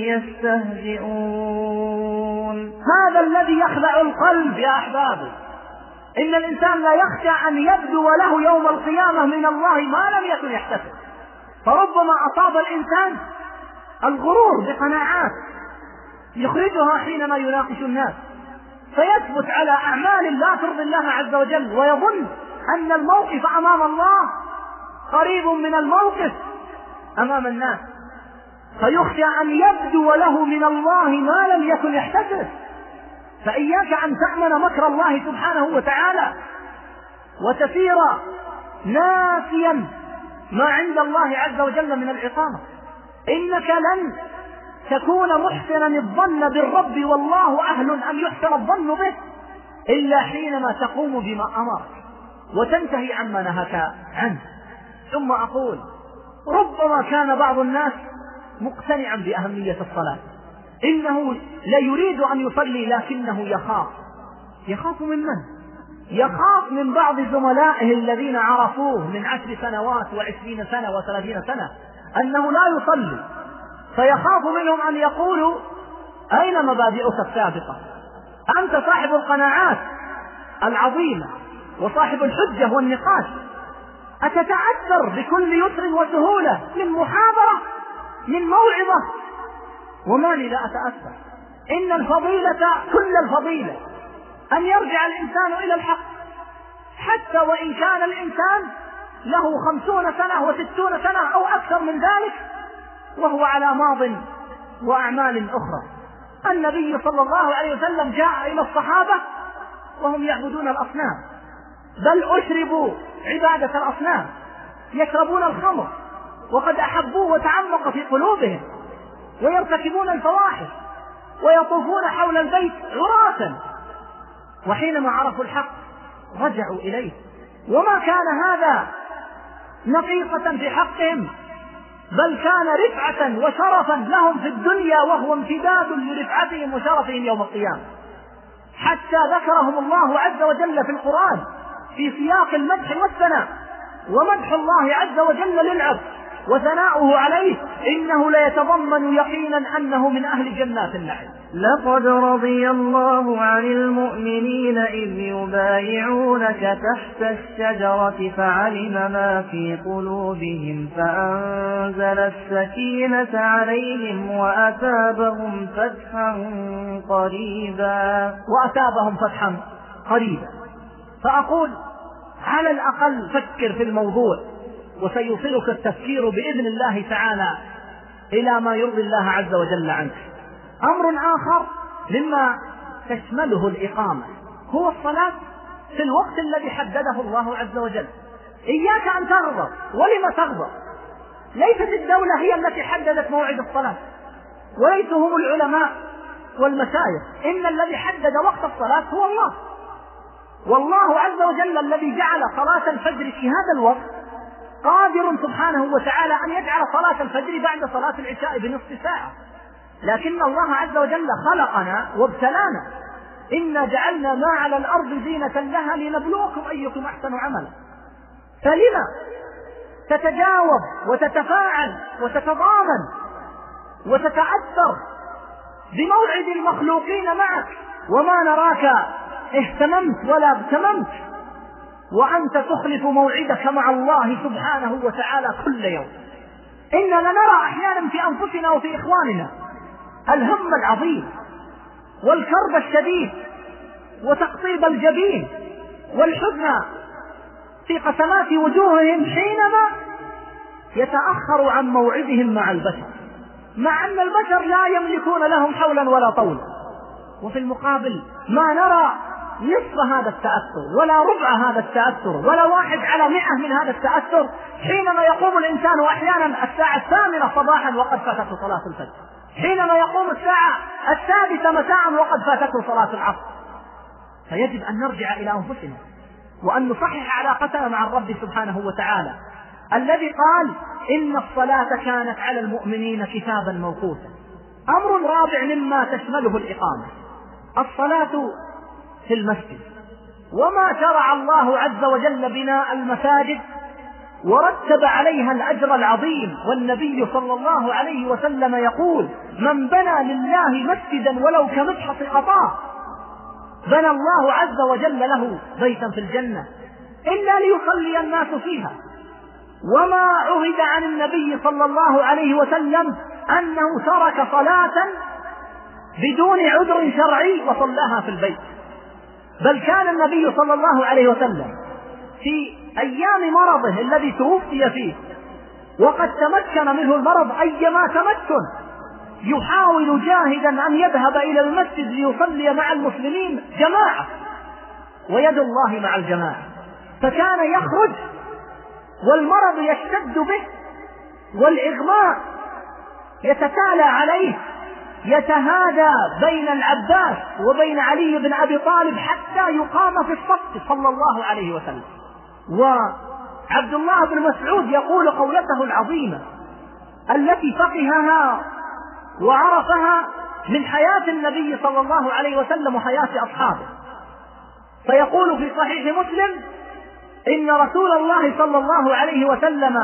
يستهزئون. هذا الذي يخلع القلب يا أحبابي. إن الإنسان لا يخشى أن يبدو له يوم القيامة من الله ما لم يكن يحتسب. فربما أصاب الإنسان الغرور بقناعات يخرجها حينما يناقش الناس، فيثبت على أعمال لا ترضي الله عز وجل، ويظن أن الموقف أمام الله قريب من الموقف أمام الناس، فيخشى أن يبدو له من الله ما لم يكن يحتسب. فإياك أن تأمن مكر الله سبحانه وتعالى وتسير ناسيا ما عند الله عز وجل من العقامة. إنك لن تكون محسنا الظن بالرب والله أهل أن يحسن الظن به إلا حينما تقوم بما أمرك وتنتهي عما نهاك عنه. ثم أقول: ربما كان بعض الناس مقتنعا بأهمية الصلاة، إنه لا يريد أن يصلي لكنه يخاف. يخاف من من؟ يخاف من بعض زملائه الذين عرفوه من عشر سنوات وعشرين سنة وثلاثين سنة أنه لا يصلي، فيخاف منهم أن يقولوا: أين مبادئك السابقة؟ أنت صاحب القناعات العظيمة وصاحب الحجة والنقاش، أتتأثر بكل يسر وسهولة من محاضرة من موعظة؟ وما لي لا أتأثر. إن الفضيلة كل الفضيلة أن يرجع الإنسان إلى الحق، حتى وإن كان الإنسان له خمسون سنة وستون سنة أو أكثر من ذلك وهو على ماض وأعمال أخرى. النبي صلى الله عليه وسلم جاء إلى الصحابة وهم يعبدون الأصنام، بل أشربوا عبادة الأصنام، يشربون الخمر وقد أحبوه وتعمق في قلوبهم، ويرتكبون الفواحش ويطوفون حول البيت عراة. وحينما عرفوا الحق رجعوا إليه، وما كان هذا نقيصة في حقهم، بل كان رفعة وشرفا لهم في الدنيا، وهو امتداد لرفعتهم وشرفهم يوم القيامة. حتى ذكرهم الله عز وجل في القرآن في سياق المدح والثناء، ومدح الله عز وجل للعبد وثناؤه عليه إنه ليتضمن يقينا أنه من أهل جنات النعيم. لقد رضي الله عن المؤمنين إذ يبايعونك تحت الشجرة فعلم ما في قلوبهم فأنزل السكينة عليهم وأثابهم فتحا قريبا. وأثابهم فتحا قريبا. فأقول على الأقل فكر في الموضوع، وسيوصلك التفكير بإذن الله تعالى إلى ما يرضي الله عز وجل عنك. أمر آخر مما تشمله الإقامة هو الصلاة في الوقت الذي حدده الله عز وجل. إياك أن تغضب. ولم تغضب؟ ليست الدولة هي التي حددت موعد الصلاة، وليسوا هم العلماء والمشايخ، إن الذي حدد وقت الصلاة هو الله. والله عز وجل الذي جعل صلاة الفجر في هذا الوقت قادر سبحانه وتعالى أن يجعل صلاة الفجر بعد صلاة العشاء بنصف ساعة، لكن الله عز وجل خلقنا وابتلانا. إنا جعلنا ما على الأرض زينة لها لنبلوكم أيكم أحسن عملا. فلما تتجاوب وتتفاعل وتتضامن وتتأثر بموعد المخلوقين معك وما نراك اهتممت ولا اغتممت، وأنت تخلف موعدك مع الله سبحانه وتعالى كل يوم؟ إننا نرى أحيانا في أنفسنا وفي إخواننا الهم العظيم والكرب الشديد وتقطيب الجبين والحزن في قسمات وجوههم حينما يتأخر عن موعدهم مع البشر، مع أن البشر لا يملكون لهم حولا ولا طولا. وفي المقابل ما نرى نصف هذا التأثر ولا ربع هذا التأثر ولا واحد على مئة من هذا التأثر حينما يقوم الإنسان أحيانا الساعة الثامنة صباحا وقد فاتته صلاة الفجر، حينما يقوم الساعة السادسة مساء وقد فاتته صلاة العصر. فيجب أن نرجع إلى أنفسنا وأن نصحح علاقتنا مع الرب سبحانه وتعالى الذي قال إن الصلاة كانت على المؤمنين كتابا موقوتا. أمر رابع مما تشمله الإقامة الصلاة في المسجد، وما شرع الله عز وجل بناء المساجد ورتب عليها الأجر العظيم. والنبي صلى الله عليه وسلم يقول من بنى لله مسجدا ولو كمسحة قطاه بنى الله عز وجل له بيتا في الجنة إلا ليصلي الناس فيها. وما عهد عن النبي صلى الله عليه وسلم أنه ترك صلاة بدون عذر شرعي وصلاها في البيت، بل كان النبي صلى الله عليه وسلم في أيام مرضه الذي توفي فيه وقد تمكن منه المرض أيما تمكن يحاول جاهدا أن يذهب إلى المسجد ليصلي مع المسلمين جماعة، ويد الله مع الجماعة، فكان يخرج والمرض يشتد به والإغماء يتتالى عليه، يتهادى بين العباس وبين علي بن أبي طالب حتى يقام في الصف صلى الله عليه وسلم. وعبد الله بن مسعود يقول قولته العظيمة التي فقهها وعرفها من حياة النبي صلى الله عليه وسلم وحياة أصحابه، فيقول في صحيح مسلم إن رسول الله صلى الله عليه وسلم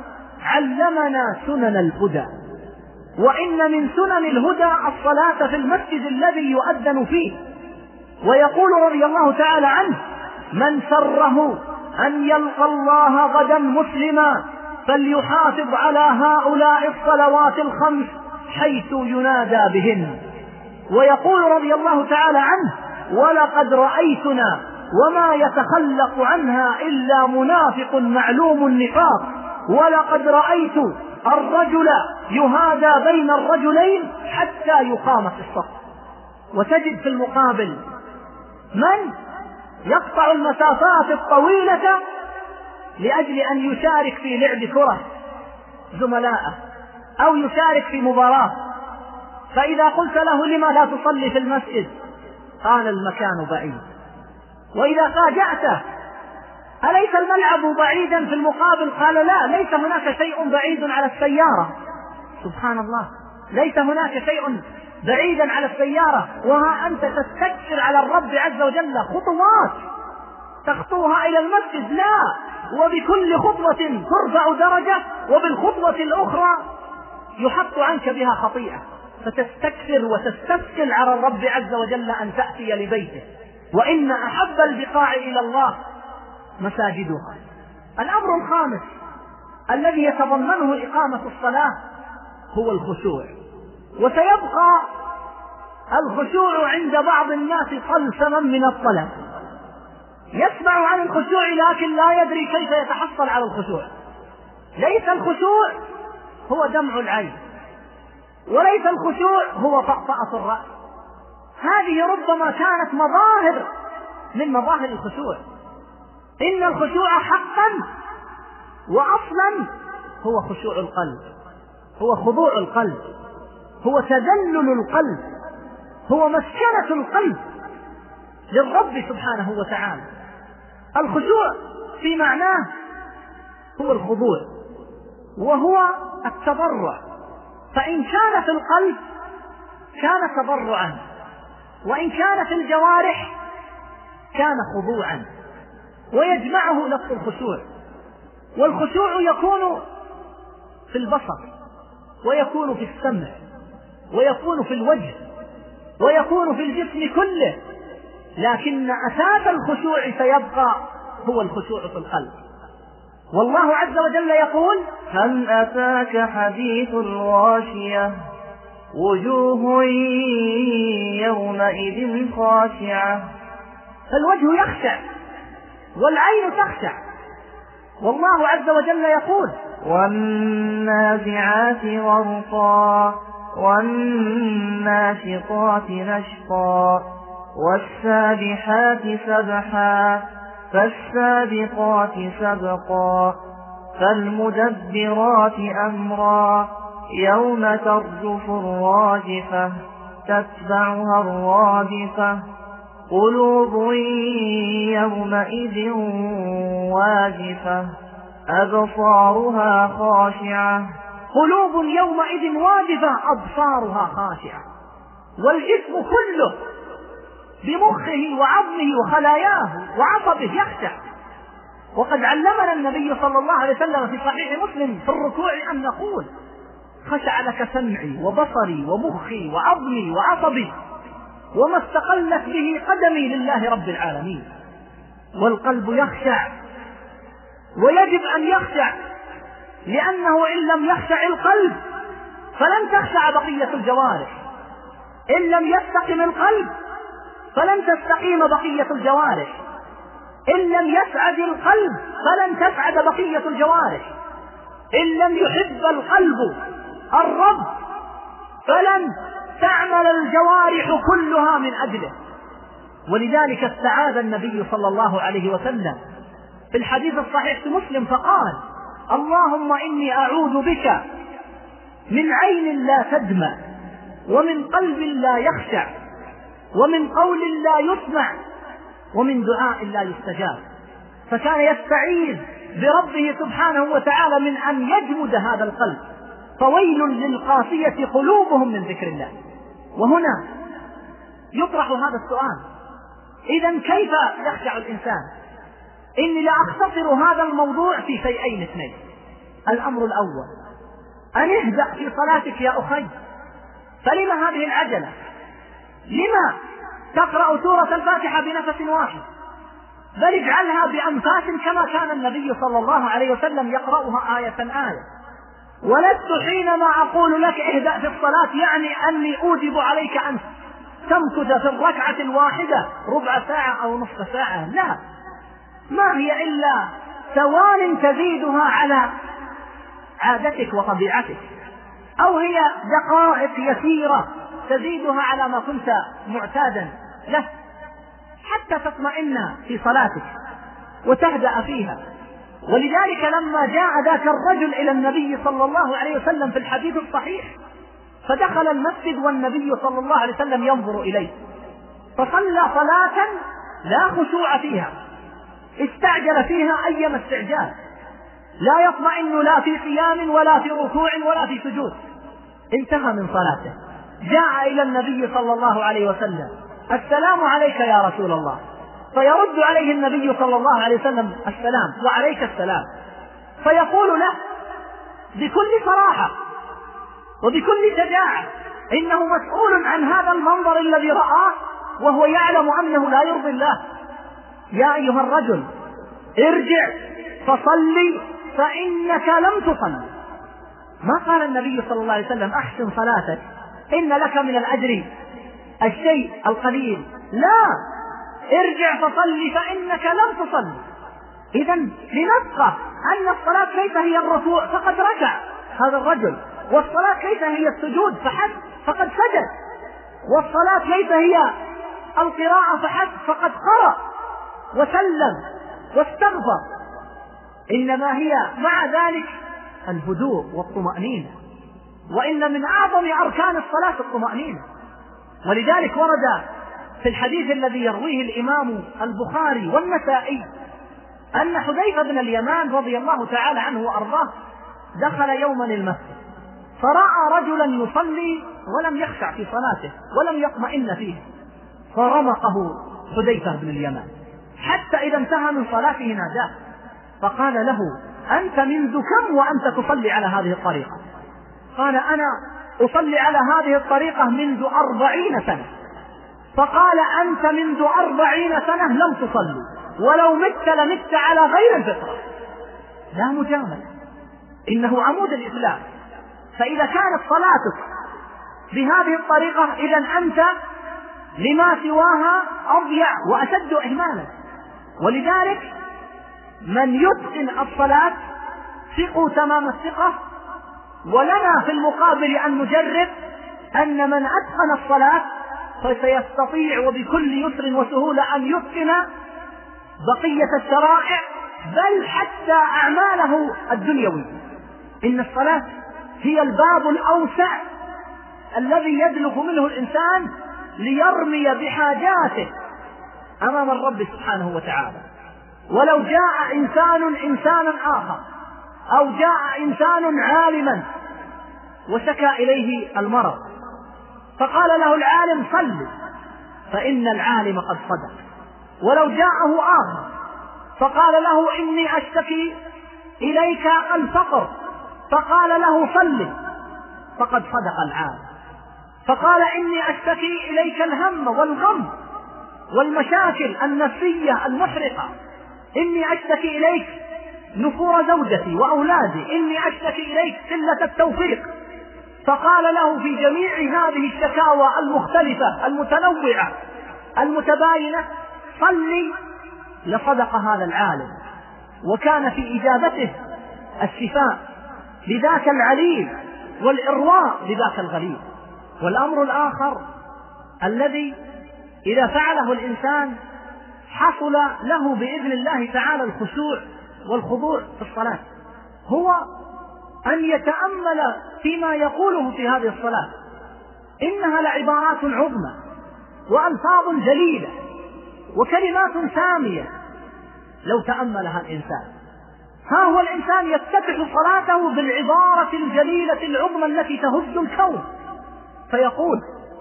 علمنا سنن الهدى، وإن من سنن الهدى الصلاة في المسجد الذي يؤذن فيه. ويقول رضي الله تعالى عنه من سره أن يلقى الله غدا مسلما فليحافظ على هؤلاء الصلوات الخمس حيث ينادى بهن. ويقول رضي الله تعالى عنه ولقد رأيتنا وما يتخلق عنها إلا منافق معلوم النفاق، ولقد رأيت الرجل يهادى بين الرجلين حتى يقام في الصف. وتجد في المقابل من يقطع المسافات الطويلة لأجل أن يشارك في لعب كرة زملائه أو يشارك في مباراة، فإذا قلت له لما لا تصلي في المسجد قال المكان بعيد. وإذا فاجأته أليس الملعب بعيدا في المقابل قال لا، ليس هناك شيء بعيد على السيارة. سبحان الله، ليس هناك شيء بعيدا على السيارة، وها أنت تستكثر على الرب عز وجل خطوات تخطوها إلى المسجد، لا، وبكل خطوة ترفع درجة وبالخطوة الأخرى يحط عنك بها خطيئة، فتستكثر وتستثقل على الرب عز وجل أن تأتي لبيته. وإن أحب البقاع إلى الله مساجدها. الأمر الخامس الذي يتضمنه إقامة الصلاة هو الخشوع. وسيبقى الخشوع عند بعض الناس قلسما من الصلاة، يسمع عن الخشوع لكن لا يدري كيف يتحصل على الخشوع. ليس الخشوع هو دمع العين، وليس الخشوع هو طأطأة الرأس، هذه ربما كانت مظاهر من مظاهر الخشوع. إن الخشوع حقا وأصلا هو خشوع القلب، هو خضوع القلب، هو تذلل القلب، هو مسكنة القلب للرب سبحانه وتعالى. الخشوع في معناه هو الخضوع وهو التضرع، فإن كان في القلب كان تضرعا، وإن كان في الجوارح كان خضوعا، ويجمعه نفس الخشوع. والخشوع يكون في البصر، ويكون في السمع، ويكون في الوجه، ويكون في الجسم كله، لكن أساس الخشوع سيبقى هو الخشوع في القلب. والله عز وجل يقول هل أتاك حديث الغاشية وجوه يومئذ خاشعة. فالوجه يخشع والعين تخشع والله عز وجل يقول: والنازعات غرقا والناشطات نشطا والسابحات سبحا فالسابقات سبقا فالمدبرات أمرا يوم ترجف الراجفة تتبعها الرادفة قلوب يومئذ واجفة أبصارها خاشعة قلوب يومئذ واجفة أبصارها خاشعة. والجسم كله بمخه وعظمه وخلاياه وعصبه يخشع. وقد علمنا النبي صلى الله عليه وسلم في صحيح مسلم في الركوع أن نقول: خشع لك سمعي وبصري ومخي وعظمي وعصبي وما استقلت به قدمي لله رب العالمين. والقلب يخشع، ويجب أن يخشع، لأنه إن لم يخشع القلب فلن تخشع بقية الجوارح، إن لم يستقم القلب فلن تستقيم بقية الجوارح، إن لم يسعد القلب فلن تسعد بقية الجوارح، إن لم يحب القلب الرب فلن تعمل الجوارح كلها من أجله. ولذلك استعاذ النبي صلى الله عليه وسلم في الحديث الصحيح في مسلم فقال: اللهم إني أعوذ بك من عين لا تدمع ومن قلب لا يخشع ومن قول لا يسمع ومن دعاء لا يستجاب. فكان يستعيذ بربه سبحانه وتعالى من أن يجمد هذا القلب. فويل للقاسية قلوبهم من ذكر الله. وهنا يطرح هذا السؤال: إذن كيف يخشع الإنسان؟ إني لا أختصر هذا الموضوع في شيئين اثنين. الأمر الأول: أن اهدأ في صلاتك يا أخي. فلما هذه العجلة؟ لما تقرأ سورة الفاتحة بنفس واحد؟ بل اجعلها بأنفاس كما كان النبي صلى الله عليه وسلم يقرأها آية آية. ولست حينما أقول لك اهدأ في الصلاة يعني أني أوجب عليك أن تمكث في الركعة الواحدة ربع ساعة أو نصف ساعة، لا، ما هي إلا ثوان تزيدها على عادتك وطبيعتك، أو هي دقائق يسيرة تزيدها على ما كنت معتادا له حتى تطمئن في صلاتك وتهدأ فيها. ولذلك لما جاء ذاك الرجل إلى النبي صلى الله عليه وسلم في الحديث الصحيح فدخل المسجد والنبي صلى الله عليه وسلم ينظر إليه، فصلى صلاة لا خشوع فيها، استعجل فيها أيما استعجال، لا يطمئن لا في قيام ولا في ركوع ولا في سجود. انتهى من صلاته، جاء إلى النبي صلى الله عليه وسلم: السلام عليك يا رسول الله. فيرد عليه النبي صلى الله عليه وسلم: السلام وعليك السلام. فيقول له بكل صراحة وبكل شجاعة إنه مسؤول عن هذا المنظر الذي رآه وهو يعلم أنه لا يرضي الله: يا أيها الرجل ارجع فصلي فإنك لم تصلي. ما قال النبي صلى الله عليه وسلم: أحسن صلاتك إن لك من الأجر الشيء القليل، لا، ارجع فصلي فإنك لم تصلي. إذن لنفقه أن الصلاة ليس هي الركوع فقد ركع هذا الرجل، والصلاة ليس هي السجود فحسب فقد سجد، والصلاة ليس هي القراءة فحسب فقد قرأ وسلم واستغفر، إنما هي مع ذلك الهدوء والطمأنينة. وإن من أعظم أركان الصلاة الطمأنينة. ولذلك ورد في الحديث الذي يرويه الإمام البخاري والنسائي أن حذيفة بن اليمان رضي الله تعالى عنه وأرضاه دخل يوما المسجد فرأى رجلا يصلي ولم يخشع في صلاته ولم يطمئن فيه، فرمقه حذيفة بن اليمان حتى إذا انتهى من صلاته ناداه فقال له: أنت منذ كم وأنت تصلي على هذه الطريقة؟ قال: أنا أصلي على هذه الطريقة منذ أربعين سنة. فقال: أنت منذ أربعين سنة لم تصلي، ولو مت لمت على غير الفطرة. لا مجاملة، إنه عمود الإسلام. فإذا كانت صلاتك بهذه الطريقة إذن أنت لما سواها أضيع وأشد إهمالا. ولذلك من يتقن الصلاة ثقوا تمام الثقة، ولنا في المقابل أن نجرب أن من أتقن الصلاة فسيستطيع وبكل يسر وسهولة أن يتقن بقية الشرائع، بل حتى أعماله الدنيوي. إن الصلاة هي الباب الأوسع الذي يدلك منه الإنسان ليرمي بحاجاته أمام الرب سبحانه وتعالى. ولو جاء إنسان إنسانا آخر أو جاء إنسان عالما وشكى إليه المرض فقال له العالم صل، فإن العالم قد صدق. ولو جاءه آخر فقال له إني أشتكي إليك الفقر فقال له صل، فقد صدق العالم. فقال إني أشتكي إليك الهم والغم والمشاكل النفسية المحرقة، إني أشتكي إليك نفور زوجتي وأولادي، إني أشتكي إليك قلة التوفيق، فقال له في جميع هذه الشكاوى المختلفة المتنوعة المتباينة صلي، لصدق هذا العالم، وكان في إجابته الشفاء لذاك العليل والإرواء لذاك الغليل. والأمر الآخر الذي إذا فعله الإنسان حصل له بإذن الله تعالى الخشوع والخضوع في الصلاة هو أن يتأمل فيما يقوله في هذه الصلاة. إنها لعبارات عظمى وألفاظ جليلة وكلمات سامية لو تأملها الإنسان. ها هو الإنسان يفتتح صلاته بالعبارة الجليلة العظمى التي تهز الكون فيقول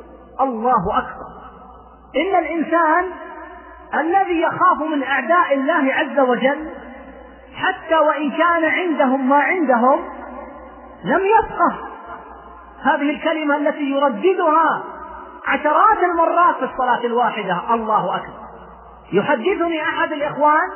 الله أكبر. إن الإنسان الذي يخاف من أعداء الله عز وجل حتى وإن كان عندهم ما عندهم لم يفقه هذه الكلمة التي يرددها عشرات المرات في الصلاة الواحدة الله أكبر. يحدثني أحد الإخوان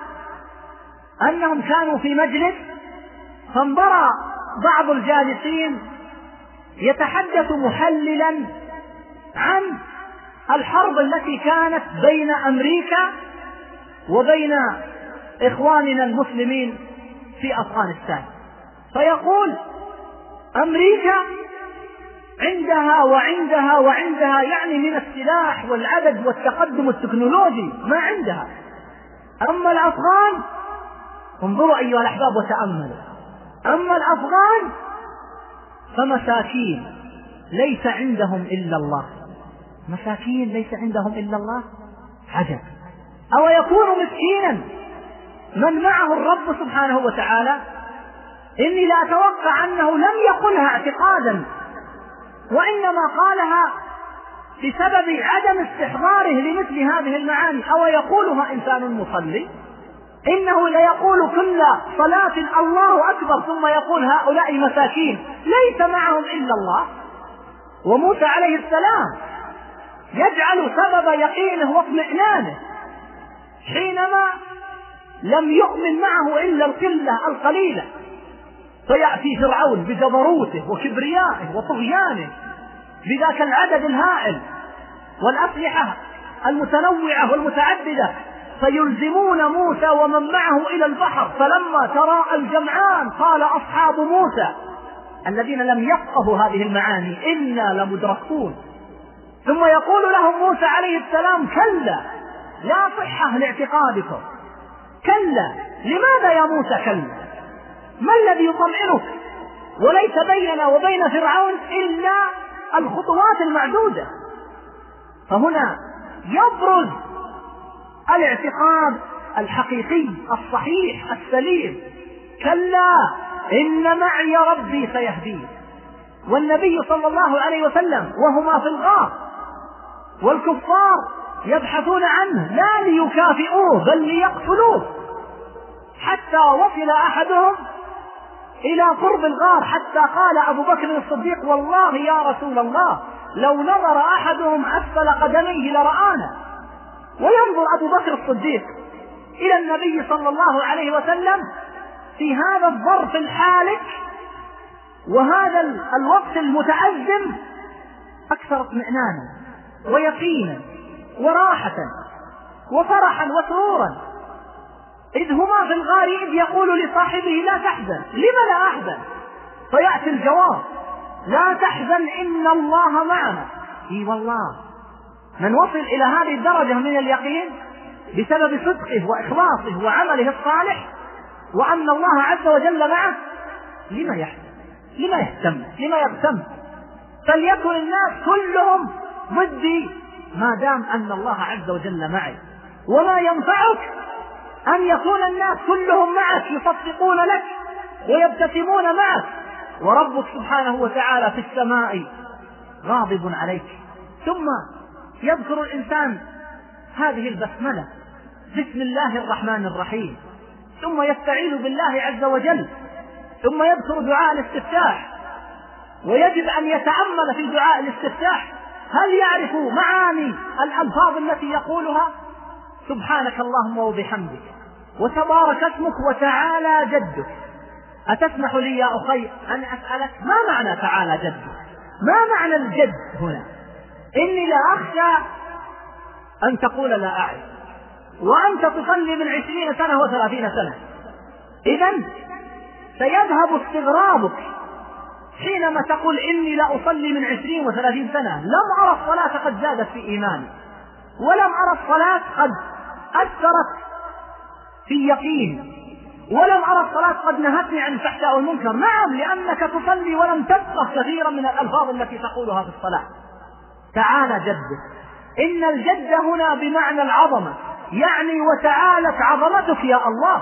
أنهم كانوا في مجلس فانبرى بعض الجالسين يتحدث محللا عن الحرب التي كانت بين أمريكا وبين إخواننا المسلمين في أفغانستان، فيقول أمريكا عندها وعندها وعندها يعني من السلاح والعدد والتقدم التكنولوجي ما عندها، أما الأفغان انظروا أيها الأحباب وتأملوا، أما الأفغان فمساكين ليس عندهم إلا الله، مساكين ليس عندهم إلا الله. عجب. أو يكون مسكينا من معه الرب سبحانه وتعالى؟ إني لا أتوقع أنه لم يقلها اعتقادا وإنما قالها بسبب عدم استحضاره لمثل هذه المعاني. أو يقولها إنسان مصلي إنه ليقول كل صلاة الله أكبر ثم يقول هؤلاء مساكين ليس معهم إلا الله. وموسى عليه السلام يجعل سبب يقينه واطمئنانه حينما لم يؤمن معه إلا القلة القليلة، فيأتي فرعون بجبروته وكبريائه وطغيانه بذاك العدد الهائل والأسلحة المتنوعة والمتعددة، فيلزمون موسى ومن معه إلى البحر. فلما تراءى الجمعان قال أصحاب موسى الذين لم يفقهوا هذه المعاني إنا لمدركون. ثم يقول لهم موسى عليه السلام كلا لا صحة لاعتقادكم، كلا. لماذا يا موسى كلا؟ ما الذي يطمئنك؟ وليس بيننا وبين فرعون إلا الخطوات المعدودة. فهنا يبرز الاعتقاد الحقيقي الصحيح السليم، كلا إن معي ربي سيهدين. والنبي صلى الله عليه وسلم وهما في الغار والكفار يبحثون عنه لا ليكافئوه بل ليقتلوه، حتى وصل أحدهم إلى قرب الغار حتى قال أبو بكر الصديق والله يا رسول الله لو نظر أحدهم أسفل قدميه لرآنا. وينظر أبو بكر الصديق إلى النبي صلى الله عليه وسلم في هذا الظرف الحالك وهذا الوقت المتأزم أكثر اطمئنانا ويقينا وراحة وفرحا وسرورا. إذ هما في الغار إذ يقول لصاحبه لا تحزن. لم لا أحزن؟ فيأتي الجواب لا تحزن إن الله معنا. إي والله، من وصل إلى هذه الدرجة من اليقين بسبب صدقه وإخلاصه وعمله الصالح وأن الله عز وجل معه، لما يحزن؟ لما يهتم؟ لما يغتم؟ فليكن الناس كلهم ضدي ما دام أن الله عز وجل معي. وما ينفعك أن يكون الناس كلهم معك يصدقون لك ويبتسمون معك وربك سبحانه وتعالى في السماء غاضب عليك. ثم يذكر الإنسان هذه البسملة بسم الله الرحمن الرحيم، ثم يستعيذ بالله عز وجل، ثم يذكر دعاء الاستفتاح. ويجب أن يتأمل في دعاء الاستفتاح، هل يعرف معاني الألفاظ التي يقولها؟ سبحانك اللهم وبحمدك وتبارك اسمك وتعالى جدك. أتسمح لي يا أخي أن أسألك ما معنى تعالى جدك؟ ما معنى الجد هنا؟ إني لا أخشى أن تقول لا أعرف، وأنت تصلي من عشرين سنة وثلاثين سنة، إذن سيذهب استغرابك حينما تقول إني لا أصلي من عشرين وثلاثين سنة، لم أرى الصلاة قد زادت في إيماني، ولم أرى الصلاة قد أثرت في يقين، ولم أرى الصلاة قد نهتني عن الفحشاء والمنكر. نعم، لأنك تصلي ولم تفقه كثيرا من الألفاظ التي تقولها في الصلاة. تعالى جدك، إن الجد هنا بمعنى العظمة، يعني وتعالت عظمتك يا الله،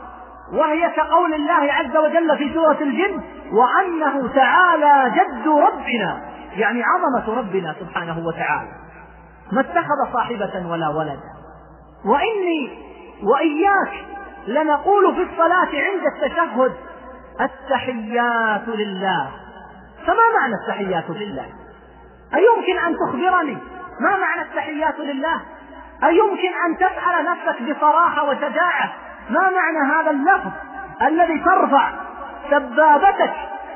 وهي كقول الله عز وجل في سورة الجن وأنه تعالى جد ربنا، يعني عظمة ربنا سبحانه وتعالى، ما اتخذ صاحبة ولا ولدا. وإني وإياك لنقول في الصلاة عند التشهد التحيات لله. فما معنى التحيات لله؟ أيمكن أن تخبرني ما معنى التحيات لله؟ أيمكن أن تسأل نفسك بصراحة وشجاعة ما معنى هذا اللفظ الذي ترفع سبابتك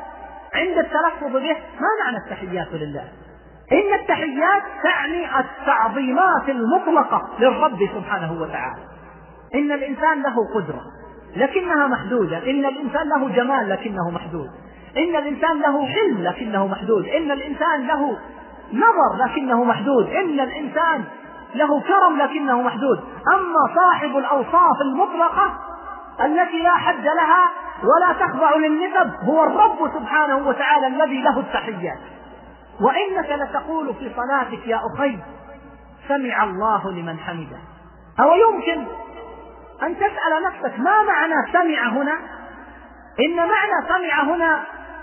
عند التلفظ به؟ ما معنى التحيات لله؟ إن التحيات تعني التعظيمات المطلقة للرب سبحانه وتعالى. إن الإنسان له قدرة لكنها محدودة، إن الإنسان له جمال لكنه محدود، إن الإنسان له حلم لكنه محدود، إن الإنسان له نظر لكنه محدود، إن الإنسان له كرم لكنه محدود. أما صاحب الأوصاف المطلقة التي لا حد لها ولا تخضع للنسب هو الرب سبحانه وتعالى الذي له التحيات. وإنك لتقول في صلاتك يا أخي سمع الله لمن حمده. أو يمكن أن تسأل نفسك ما معنى سمع هنا؟ إن معنى سمع هنا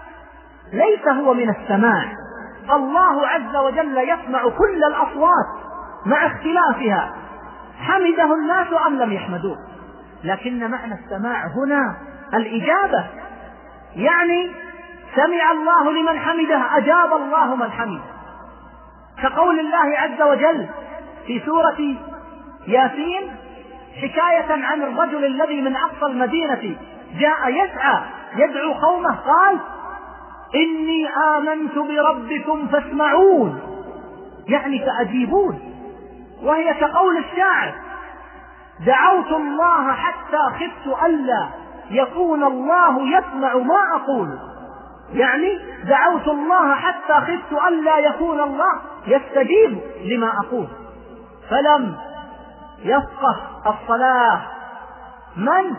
ليس هو من السماع، الله عز وجل يسمع كل الأصوات مع اختلافها، حمده الناس أم لم يحمدوه، لكن معنى السماع هنا الإجابة، يعني سمع الله لمن حمده، أجاب الله من حمده، كقول الله عز وجل في سورة ياسين حكاية عن الرجل الذي من أقصى المدينة جاء يسعى يدعو قومه قال إني آمنت بربكم فاسمعون، يعني فأجيبون. وهي كقول الشاعر دعوت الله حتى خفت ألا يكون الله يسمع ما أقول، يعني دعوت الله حتى خفت ألا يكون الله يستجيب لما أقول. فلم يفقه الصلاة من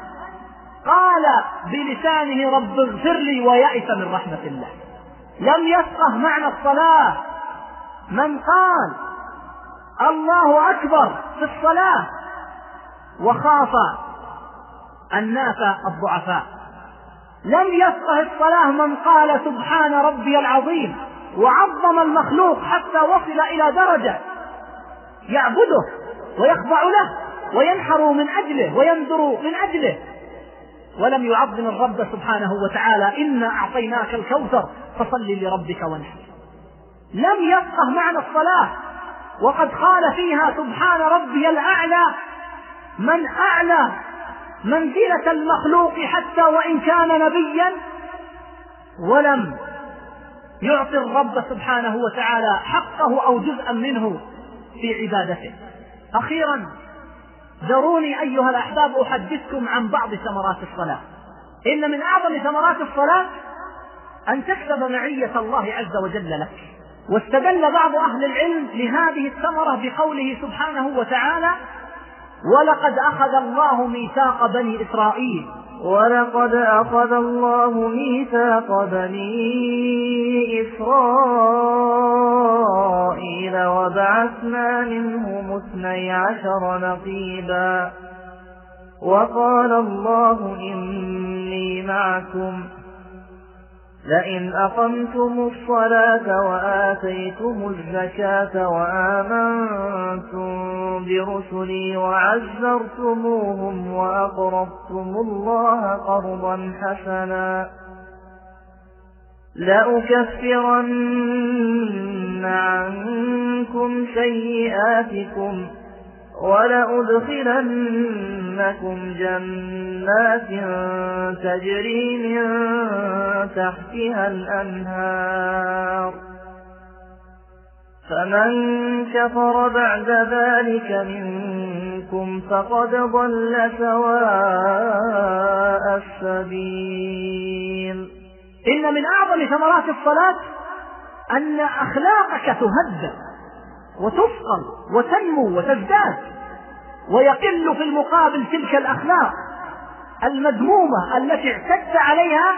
قال بلسانه رب اغفر لي ويئس من رحمة الله. لم يفقه معنى الصلاة من قال الله أكبر في الصلاة وخاف الناس الضعفاء. لم يفقه الصلاة من قال سبحان ربي العظيم وعظم المخلوق حتى وصل إلى درجة يعبده ويخضع له وينحر من أجله وينذر من أجله، ولم يعظم الرب سبحانه وتعالى إنا أعطيناك الكوثر فصل لربك وانحر. لم يفقه معنى الصلاة وقد قال فيها سبحان ربي الأعلى من أعلى منزلة المخلوق حتى وإن كان نبيا، ولم يعطي الرب سبحانه وتعالى حقه أو جزءا منه في عبادته. أخيرا ذروني أيها الأحباب أحدثكم عن بعض ثمرات الصلاة. إن من أعظم ثمرات الصلاة أن تكسب معية الله عز وجل لك. واستدل بعض أهل العلم لهذه الثمرة بقوله سبحانه وتعالى: ولقد أخذ الله ميثاق بني إسرائيل ولقد أخذ الله ميثاق بني إسرائيل وبعثنا منهم اثني عشر نقيبا وقال الله إني معكم لئن أقمتم الصلاة وآتيتم الزكاة وآمنتم برسلي وعزرتموهم وأقرضتم الله قرضا حسنا لأكفرن عنكم سيئاتكم ولأدخلنكم جنات تجري من تحتها الأنهار فمن كفر بعد ذلك منكم فقد ضل سواء السبيل. إن من أعظم ثمرات الصلاة أن أخلاقك تهذب وتفقر وتنمو وتزداد، ويقل في المقابل تلك الأخلاق المذمومة التي اعتدت عليها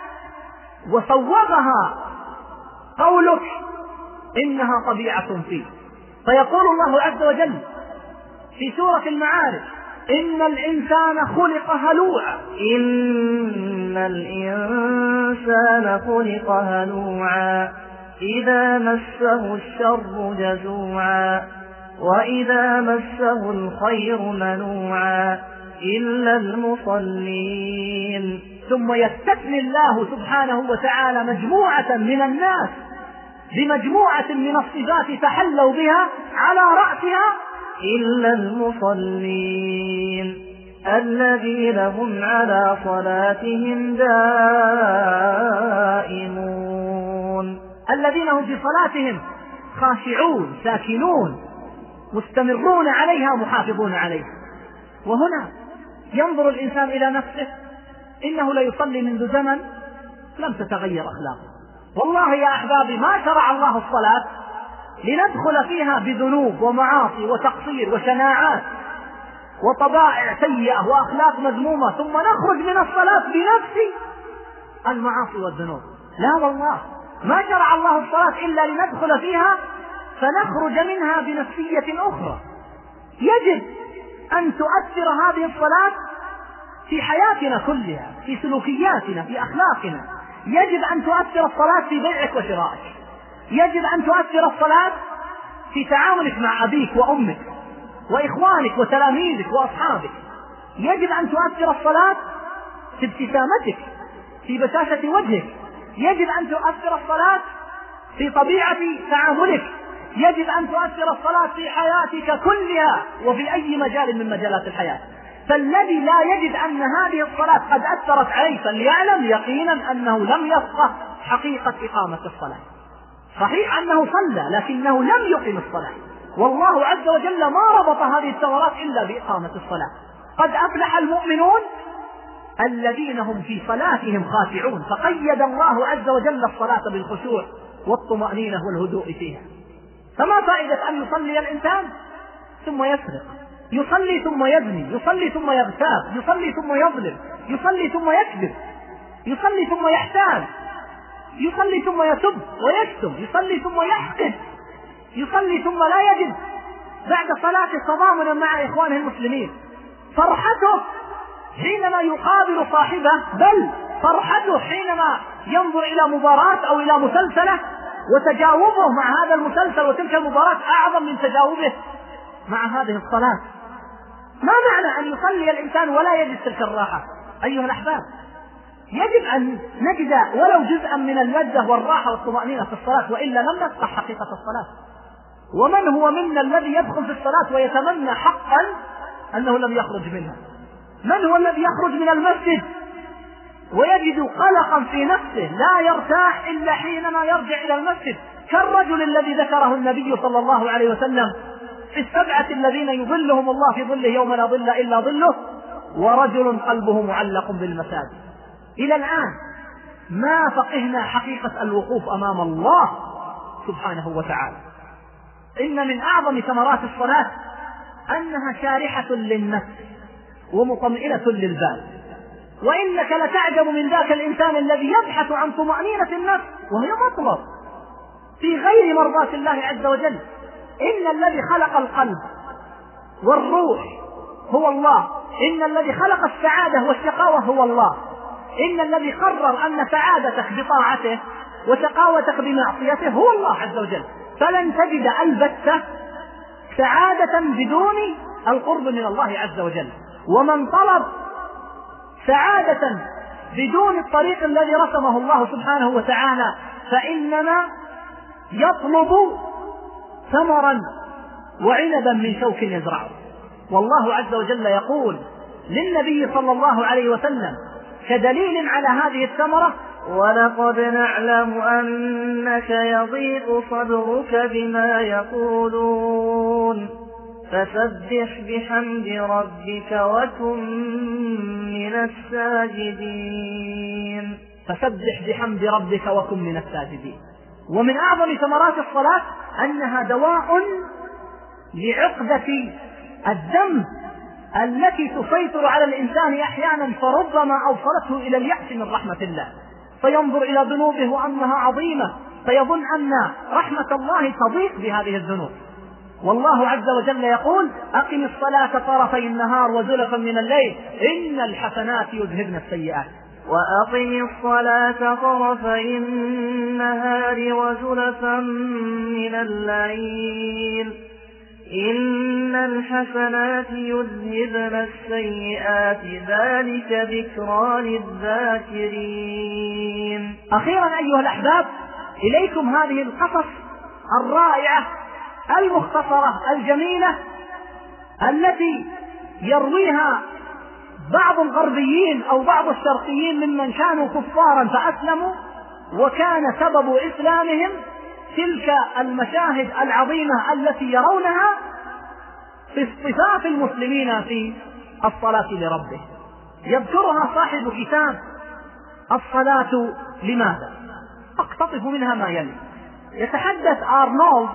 وصوغها قولك إنها طبيعة فيه. فيقول الله عز وجل في سورة المعارج: إن الإنسان خلق هلوعا إن الإنسان خلق هلوعا إذا مسه الشر جزوعا وإذا مسه الخير منوعا إلا المصلين. ثم يستثني الله سبحانه وتعالى مجموعة من الناس بمجموعة من الصفات تحلوا بها على رأسها إلا المصلين الذين هم على صلاتهم دائمون، الذين هم في صلاتهم خاشعون ساكنون مستمرون عليها محافظون عليها. وهنا ينظر الإنسان إلى نفسه، إنه لا يصلي منذ زمن لم تتغير أخلاقه. والله يا أحبابي ما شرع الله الصلاة لندخل فيها بذنوب ومعاصي وتقصير وشناعات وطبائع سيئة وأخلاق مذمومة ثم نخرج من الصلاة بنفس المعاصي والذنوب. لا والله، ما شرع الله الصلاة إلا لندخل فيها فنخرج منها بنفسية أخرى. يجب أن تؤثر هذه الصلاة في حياتنا كلها، في سلوكياتنا، في أخلاقنا. يجب أن تؤثر الصلاة في بيعك وشرائك، يجب أن تؤثر الصلاة في تعاملك مع أبيك وأمك وإخوانك وتلاميذك وأصحابك. يجب أن تؤثر الصلاة في ابتسامتك، في بشاشة وجهك. يجب أن تؤثر الصلاة في طبيعة تعاملك. يجب أن تؤثر الصلاة في حياتك كلها وفي أي مجال من مجالات الحياة. فالذي لا يجد أن هذه الصلاة قد أثرت عليه فليعلم يقينا أنه لم يفقه حقيقة إقامة الصلاة. صحيح أنه صلى لكنه لم يقم الصلاة، والله عز وجل ما ربط هذه الثمرات إلا بإقامة الصلاة. قد أفلح المؤمنون الذين هم في صلاتهم خاشعون، فقيد الله عز وجل الصلاة بالخشوع والطمأنينة والهدوء فيها. فما فائدة أن يصلي الإنسان ثم يسرق، يصلي ثم يزني، يصلي ثم يغتاب، يصلي ثم يظلم، يصلي ثم يكذب، يصلي ثم يحتال، يصلي ثم يسب ويشتم، يصلي ثم يحقد، يصلي ثم لا يجد بعد صلاة تضامنا مع إخوانه المسلمين. فرحته حينما يقابل صاحبه، بل فرحته حينما ينظر إلى مباراة أو إلى مسلسلة وتجاوبه مع هذا المسلسل وتلك المباراة أعظم من تجاوبه مع هذه الصلاة. ما معنى أن يصلي الإنسان ولا يجد تلك الراحة؟ أيها الأحباب، يجب أن نجد ولو جزءا من اللذة والراحة والطمأنينة في الصلاة، وإلا لم نفقه حقيقة الصلاة. ومن هو منا الذي يدخل في الصلاة ويتمنى حقا أنه لم يخرج منها؟ من هو الذي يخرج من المسجد ويجد قلقا في نفسه لا يرتاح إلا حينما يرجع إلى المسجد، كالرجل الذي ذكره النبي صلى الله عليه وسلم في السبعة الذين يظلهم الله في ظله يوم لا ظل إلا ظله، ورجل قلبه معلق بالمساجد. إلى الآن ما فقهنا حقيقة الوقوف أمام الله سبحانه وتعالى. إن من أعظم ثمرات الصلاة أنها شارحة للنفس ومطمئنة للبال، وإنك لتعجب من ذاك الإنسان الذي يبحث عن طمأنينة النفس وهي مطلب في غير مرضاة الله عز وجل. إن الذي خلق القلب والروح هو الله، إن الذي خلق السعادة والشقاوة هو الله، إن الذي قرر أن سعادتك بطاعته وشقاوتك بمعصيته هو الله عز وجل. فلن تجد البتة سعادة بدون القرب من الله عز وجل. ومن طلب سعادة بدون الطريق الذي رسمه الله سبحانه وتعالى فإنما يطلب ثمرا وعنبا من شوك يزرعه. والله عز وجل يقول للنبي صلى الله عليه وسلم كدليل على هذه الثمرة: ولقد نعلم أنك يضيق صدرك بما يقولون فسبح بحمد ربك وكن من الساجدين. فسبح بحمد ربك وكن من الساجدين. ومن أعظم ثمرات الصلاة أنها دواء لعقدة الذنب التي تسيطر على الإنسان أحيانا، فربما أوصلته إلى اليأس من رحمة الله، فينظر إلى ذنوبه وأنها عظيمة، فيظن أن رحمة الله تضيق بهذه الذنوب. والله عز وجل يقول: أقم الصلاة طرفي النهار وزلفا من الليل إن الحسنات يذهبن السيئات. وأقم الصلاة طرفي النهار وزلفا من الليل إن الحسنات يذهبن السيئات ذلك ذكرى للذاكرين. أخيرا أيها الأحباب، إليكم هذه القصص الرائعة المختصرة الجميلة التي يرويها بعض الغربيين أو بعض الشرقيين ممن كانوا كفارا فأسلموا، وكان سبب إسلامهم تلك المشاهد العظيمة التي يرونها في اصطفاف المسلمين في الصلاة لربه. يذكرها صاحب كتاب الصلاة لماذا، أقتطف منها ما يلي. يتحدث أرنولد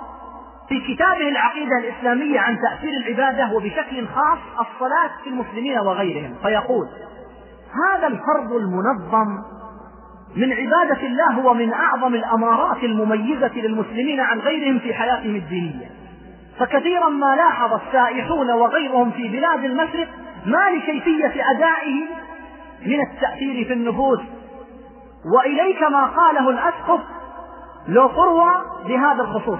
في كتابه العقيدة الإسلامية عن تأثير العبادة وبشكل خاص الصلاة في المسلمين وغيرهم، فيقول: هذا الفرض المنظم من عبادة الله هو من أعظم الأمارات المميزة للمسلمين عن غيرهم في حياتهم الدينية. فكثيرا ما لاحظ السائحون وغيرهم في بلاد المشرق ما لكيفية أدائه من التأثير في النفوس. وإليك ما قاله الأسقف لو قروى بهذا الخصوص،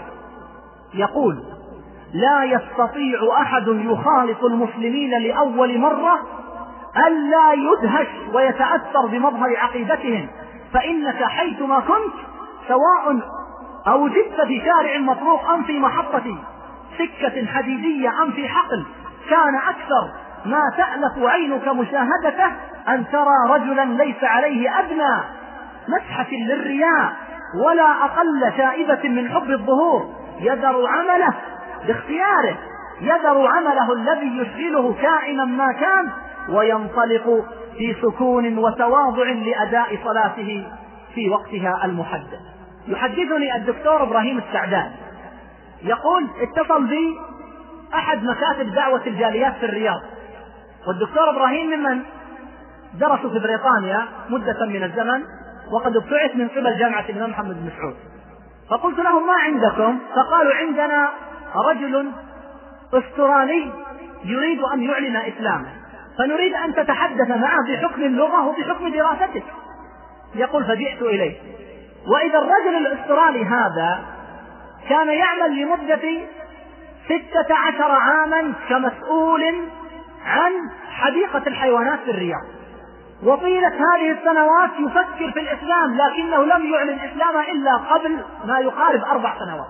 يقول: لا يستطيع أحد يخالط المسلمين لأول مرة ألا يدهش ويتأثر بمظهر عقيدتهم، فإنك حيثما كنت سواء أوجدت في شارع مطروق أم في محطة سكة حديدية أم في حقل، كان أكثر ما تألف عينك مشاهدته أن ترى رجلا ليس عليه أدنى مسحة للرياء ولا أقل شائبة من حب الظهور، يذر عمله باختياره، يذر عمله الذي يشغله كائنا ما كان، وينطلق في سكون وتواضع لأداء صلاته في وقتها المحدد. يحدثني الدكتور إبراهيم السعدان يقول: اتصل بي أحد مكاتب دعوة الجاليات في الرياض، والدكتور إبراهيم ممن درسوا في بريطانيا مدة من الزمن وقد ابتعث من قبل جامعة الإمام محمد بن سعود. فقلت لهم: ما عندكم؟ فقالوا: عندنا رجل أسترالي يريد أن يعلن إسلامه، فنريد أن تتحدث معه بحكم اللغة وبحكم دراستك. يقول: فجئت إليه، وإذا الرجل الأسترالي هذا كان يعمل لمدة ستة عشر عاما كمسؤول عن حديقة الحيوانات في الرياض، وطيلة هذه السنوات يفكر في الإسلام، لكنه لم يعلن إسلامه إلا قبل ما يقارب أربع سنوات.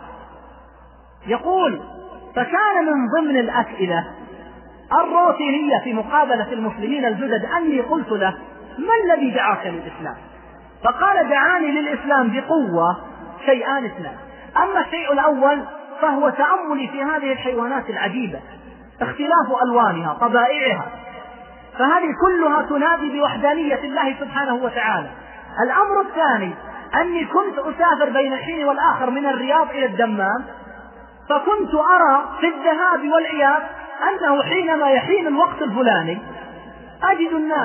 يقول: فكان من ضمن الأسئلة الروتينية في مقابلة المسلمين الجدد أني قلت له: ما الذي دعاك للإسلام؟ فقال: دعاني للإسلام بقوة شيئان اثنان. أما الشيء الأول فهو تأملي في هذه الحيوانات العجيبة، اختلاف ألوانها، طبائعها، فهذه كلها تنادي بوحدانية الله سبحانه وتعالى. الأمر الثاني أني كنت أسافر بين الحين والآخر من الرياض إلى الدمام، فكنت أرى في الذهاب والإياب أنه حينما يحين الوقت الفلاني أجد الناس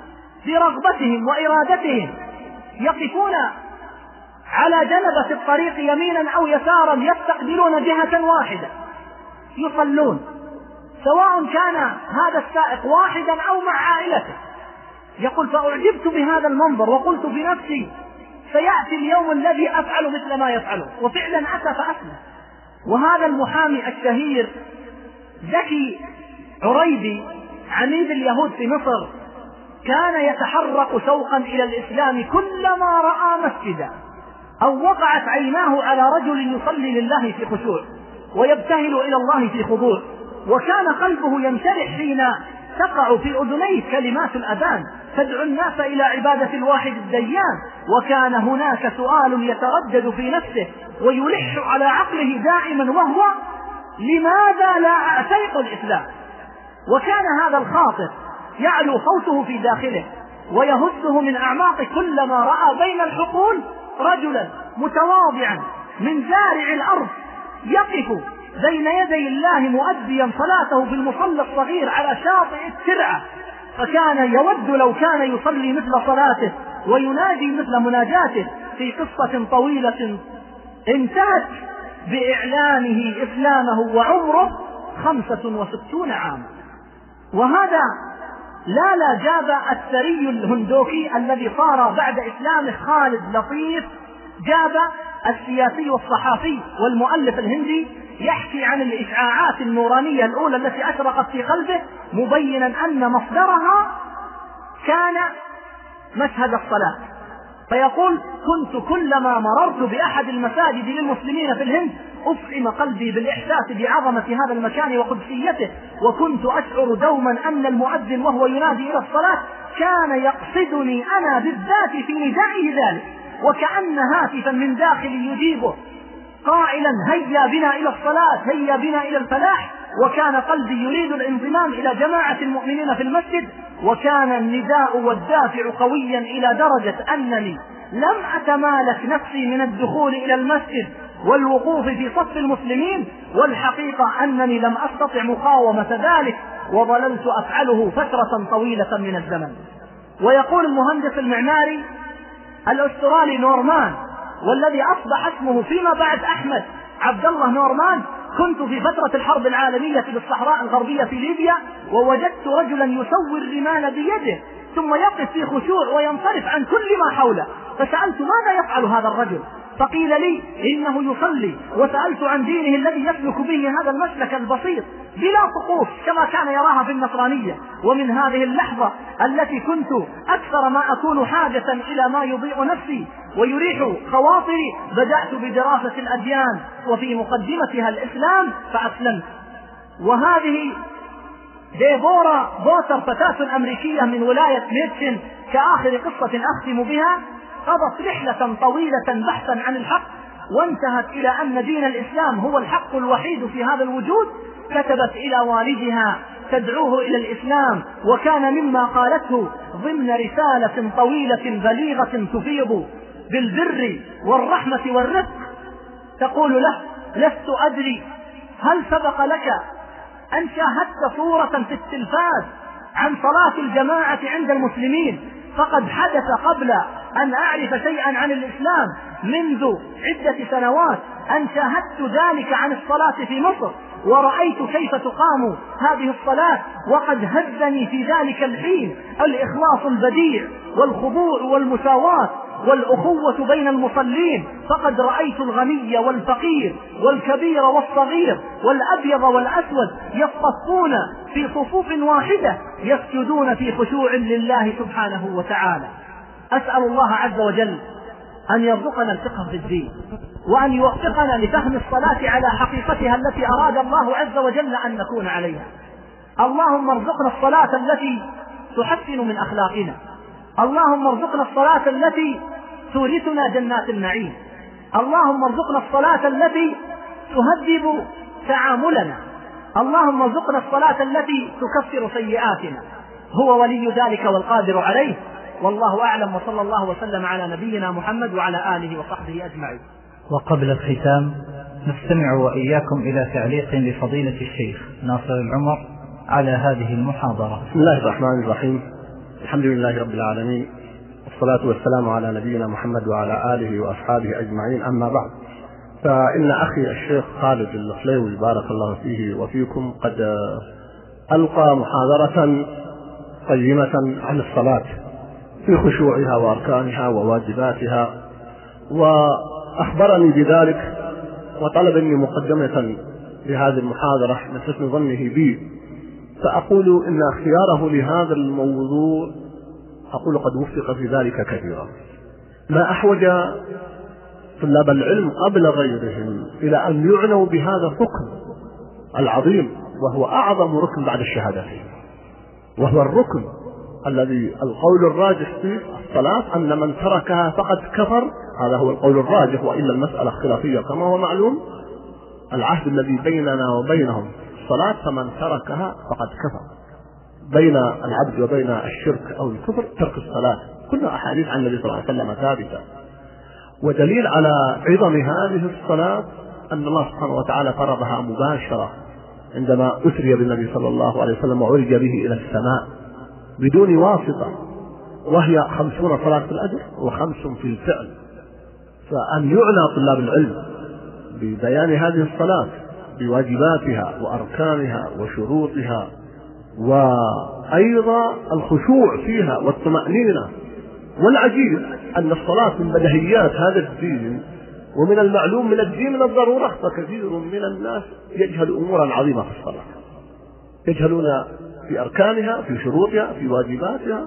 برغبتهم وإرادتهم يقفون على جنبة الطريق يمينا أو يسارا يستقبلون جهة واحدة يصلون، سواء كان هذا السائق واحدا أو مع عائلته. يقول فأعجبت بهذا المنظر وقلت في نفسي سيأتي اليوم الذي أفعل مثل ما يفعله، وفعلا أتى فأسلم. وهذا المحامي الشهير زكي عريبي عميد اليهود في مصر كان يتحرك شوقا إلى الإسلام كلما رأى مسجدا أو وقعت عيناه على رجل يصلي لله في خشوع ويبتهل إلى الله في خضوع، وكان قلبه ينشرح حين تقع في أذنيه كلمات الأذان تدعو الناس إلى عبادة الواحد الديان. وكان هناك سؤال يتردد في نفسه ويلح على عقله دائما، وهو لماذا لا أعتنق الإسلام؟ وكان هذا الخاطر يعلو صوته في داخله ويهزه من أعماق كلما رأى بين الحقول رجلا متواضعا من زارع الأرض يقف بين يدي الله مؤديا صلاته في المصلى الصغير على شاطئ الترعة، فكان يود لو كان يصلي مثل صلاته وينادي مثل مناجاته في قصة طويلة انتهت بإعلانه إسلامه وعمره خمسة وستون عاما. وهذا لا لا جاب الثري الهندوكي الذي صار بعد إسلامه خالد لطيف، جاب السياسي والصحافي والمؤلف الهندي يحكي عن الإشعاعات النورانية الأولى التي أشرقت في قلبه، مبينا أن مصدرها كان مشهد الصلاة. فيقول كنت كلما مررت بأحد المساجد للمسلمين في الهند أفعم قلبي بالإحساس بعظمة هذا المكان وقدسيته، وكنت أشعر دوما أن المؤذن وهو ينادي إلى الصلاة كان يقصدني أنا بالذات في ندائه ذلك، وكأن هاتفا من داخلي يجيبه قائلا هيا بنا إلى الصلاة، هيا بنا إلى الفلاح. وكان قلبي يريد الانضمام إلى جماعة المؤمنين في المسجد، وكان النداء والدافع قويا إلى درجة أنني لم أتمالك نفسي من الدخول إلى المسجد والوقوف في صف المسلمين، والحقيقة أنني لم أستطع مقاومة ذلك وظللت أفعله فترة طويلة من الزمن. ويقول المهندس المعماري الأسترالي نورمان، والذي أصبح اسمه فيما بعد أحمد عبد الله نورمان، كنت في فترة الحرب العالمية بالصحراء الغربية في ليبيا ووجدت رجلا يسوي الرمال بيده ثم يقف في خشوع وينصرف عن كل ما حوله، فسألت ماذا يفعل هذا الرجل؟ فقيل لي إنه يصلي. وسألت عن دينه الذي يسلك به هذا المسلك البسيط بلا طقوس كما كان يراها في النصرانية. ومن هذه اللحظة التي كنت أكثر ما أكون حاجة إلى ما يضيء نفسي ويريح خواطري بدأت بدراسة الأديان وفي مقدمتها الإسلام فأسلمت. وهذه ديبورا بوتر فتاة أمريكية من ولاية ميتشن كآخر قصة أختم بها، قضت رحلة طويلة بحثا عن الحق وانتهت إلى أن دين الإسلام هو الحق الوحيد في هذا الوجود. كتبت إلى والدها تدعوه إلى الإسلام، وكان مما قالته ضمن رسالة طويلة بليغة تفيض بالبر والرحمة والرفق، تقول له لست أدري هل سبق لك أن شاهدت صورة في التلفاز عن صلاة الجماعة عند المسلمين؟ فقد حدث قبل أن أعرف شيئا عن الإسلام منذ عدة سنوات أن شاهدت ذلك عن الصلاة في مصر، ورأيت كيف تقام هذه الصلاة، وقد هزني في ذلك الحين الإخلاص البديع والخضوع والمساواة والأخوة بين المصلين. فقد رأيت الغني والفقير والكبير والصغير والأبيض والأسود يصطفون في صفوف واحدة يسجدون في خشوع لله سبحانه وتعالى. أسأل الله عز وجل أن يرزقنا الفقه في الدين، وأن يوفقنا لفهم الصلاة على حقيقتها التي أراد الله عز وجل أن نكون عليها. اللهم ارزقنا الصلاة التي تحسن من أخلاقنا، اللهم ارزقنا الصلاة التي تورثنا جنات النعيم، اللهم ارزقنا الصلاة التي تهذب تعاملنا. اللهم ارزقنا الصلاة التي تكفر سيئاتنا، هو ولي ذلك والقادر عليه. والله أعلم، وصلى الله وسلم على نبينا محمد وعلى آله وصحبه أجمعين. وقبل الختام نستمع وإياكم إلى تعليق لفضيلة الشيخ ناصر العمر على هذه المحاضرة. بسم الله الرحمن الرحيم. الحمد لله رب العالمين، والصلاة والسلام على نبينا محمد وعلى آله وأصحابه أجمعين. أما بعد، فإن أخي الشيخ خالد الخليوي بارك الله فيه وفيكم قد ألقى محاضرة قيمة عن الصلاة في خشوعها وأركانها وواجباتها، وأخبرني بذلك وطلب مني مقدمة لهذه المحاضرة من حسن ظنه بي، فأقول إن اختياره لهذا الموضوع أقول قد وفق في ذلك كثيرا. ما أحوج طلاب العلم قبل غيرهم إلى أن يعنوا بهذا الركن العظيم، وهو أعظم ركن بعد الشهادتين، وهو الركن الذي القول الراجح في الصلاة أن من تركها فقد كفر. هذا هو القول الراجح، وإلا المسألة خلافية كما هو معلوم. العهد الذي بيننا وبينهم الصلاة، فمن تركها فقد كفر. بين العبد وبين الشرك أو الكفر ترك الصلاة، كلها أحاديث عن النبي صلى الله عليه وسلم ثابتة. ودليل على عظم هذه الصلاة أن الله سبحانه وتعالى فرضها مباشرة عندما أسري بالنبي صلى الله عليه وسلم وعرج به إلى السماء بدون واسطة، وهي خمسون صلاة في الأجر وخمس في الفعل. فأن يعنى طلاب العلم ببيان هذه الصلاة بواجباتها وأركانها وشروطها، وأيضا الخشوع فيها والطمأنينة. والعجيب أن الصلاة من بديهيات هذا الدين، ومن المعلوم من الدين من الضرورة، فكثير من الناس يجهل أمورا عظيمة في الصلاة، يجهلون في أركانها، في شروطها، في واجباتها،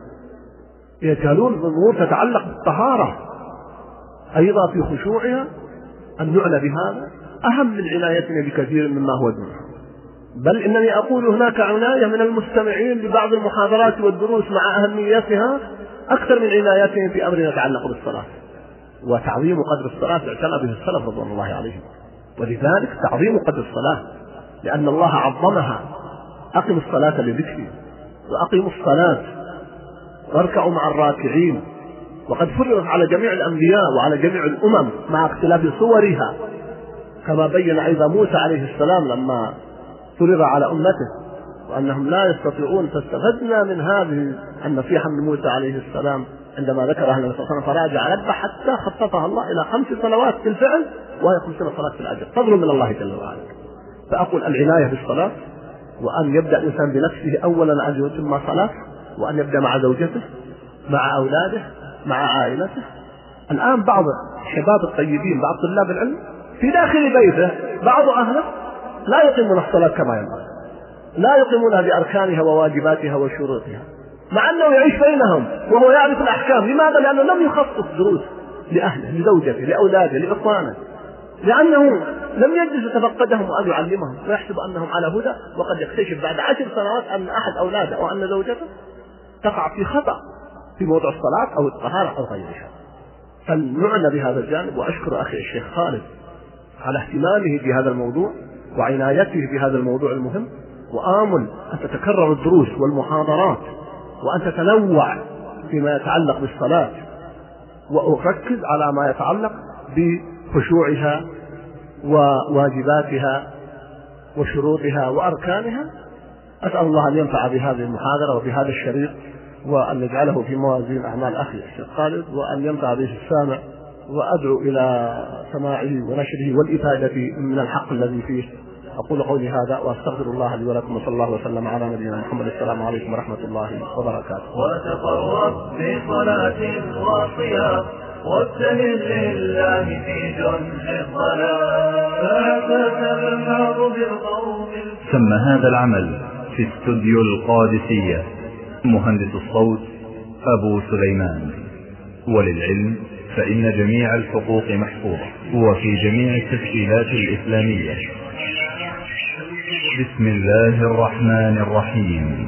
يجهلون أمور تتعلق بالطهارة، أيضا في خشوعها. أن نعنى بهذا أهم من عنايتنا بكثير مما هو دونه. بل إنني أقول هناك عناية من المستمعين لبعض المحاضرات والدروس مع أهميتها أكثر من عنايتهم في أمر يتعلق بالصلاة. وتعظيم قدر الصلاة اعتنى به السلف رضوان الله عليهم، ولذلك تعظيم قدر الصلاة لأن الله عظمها. أقم الصلاة لذكري وأقيموا الصلاة واركعوا مع الراكعين. وقد فرضت على جميع الأنبياء وعلى جميع الأمم مع اختلاف صورها، كما بين أيضا موسى عليه السلام لما فرض على أمته وأنهم لا يستطيعون. فاستفدنا من هذه النصيحة من موسى عليه السلام عندما ذكرها النبي صلى الله عليه وسلم فراجع ربه حتى خففها الله إلى خمس صلوات في الفعل وهي خمسين صلاة في الأجر، فضل من الله جل وعلا. فأقول العناية بالصلاة، وأن يبدأ الإنسان بنفسه أولا أن يتم صلاة، وأن يبدأ مع زوجته، مع أولاده، مع عائلته. الآن بعض الشباب الطيبين، بعض طلاب العلم في داخل بيته بعض أهله لا يقيمون الصلاة كما ينبغي، لا يقيمونها بأركانها وواجباتها وشروطها، مع أنه يعيش بينهم وهو يعرف الأحكام. لماذا؟ لأنه لم يخصص دروس لأهله، لزوجته، لأولاده، لإخوانه، لأنه لم يجلس يتفقدهم وأن يعلمهم ويحسب أنهم على هدى، وقد يكتشف بعد عشر سنوات أن أحد أولاده أو أن زوجته تقع في خطأ في موضوع الصلاة أو الطهارة أو غيرها. فلنعنى بهذا الجانب. وأشكر أخي الشيخ خالد على اهتمامه بهذا الموضوع وعنايته بهذا الموضوع المهم، وآمل أن تتكرر الدروس والمحاضرات وأن تتنوع فيما يتعلق بالصلاة، وأركز على ما يتعلق بخشوعها وواجباتها وشروطها وأركانها. أسأل الله أن ينفع بهذه المحاضرة وبهذا الشريط، وأن يجعله في موازين أعمال أخي الشيخ خالد، وأن ينفع به السامع. وأدعو إلى سماعه ونشره والإفادة من الحق الذي فيه. أقول قولي هذا وأستغفر الله لي ولكم، وصلى الله وسلم على نبينا محمد. السلام عليكم ورحمة الله وبركاته. وتقرب بصلاة وصيام وابتهل لله في جنح الظلام، فتتبهر بالقوم. تم هذا العمل في استوديو القادسية، مهندس الصوت أبو سليمان. وللعلم فإن جميع الحقوق محفوظة وفي جميع التسجيلات الإسلامية. بسم الله الرحمن الرحيم.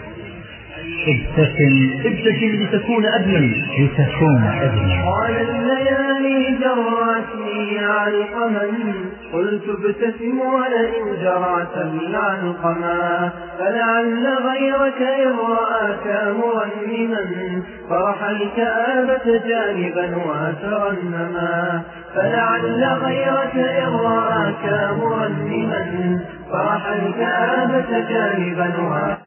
ابتسم ابتسم لتكون أجمل لتكون أجمل. قال الليالي جرتني علقما قلت ابتسم ولئن جرى تبلع القما، فلعل غيرك إن رآك مرنما فرح الكآبة جانبا وترنما، فلعل غيرك إن رآك مرنما فرح الكآبة جانبا وترنما.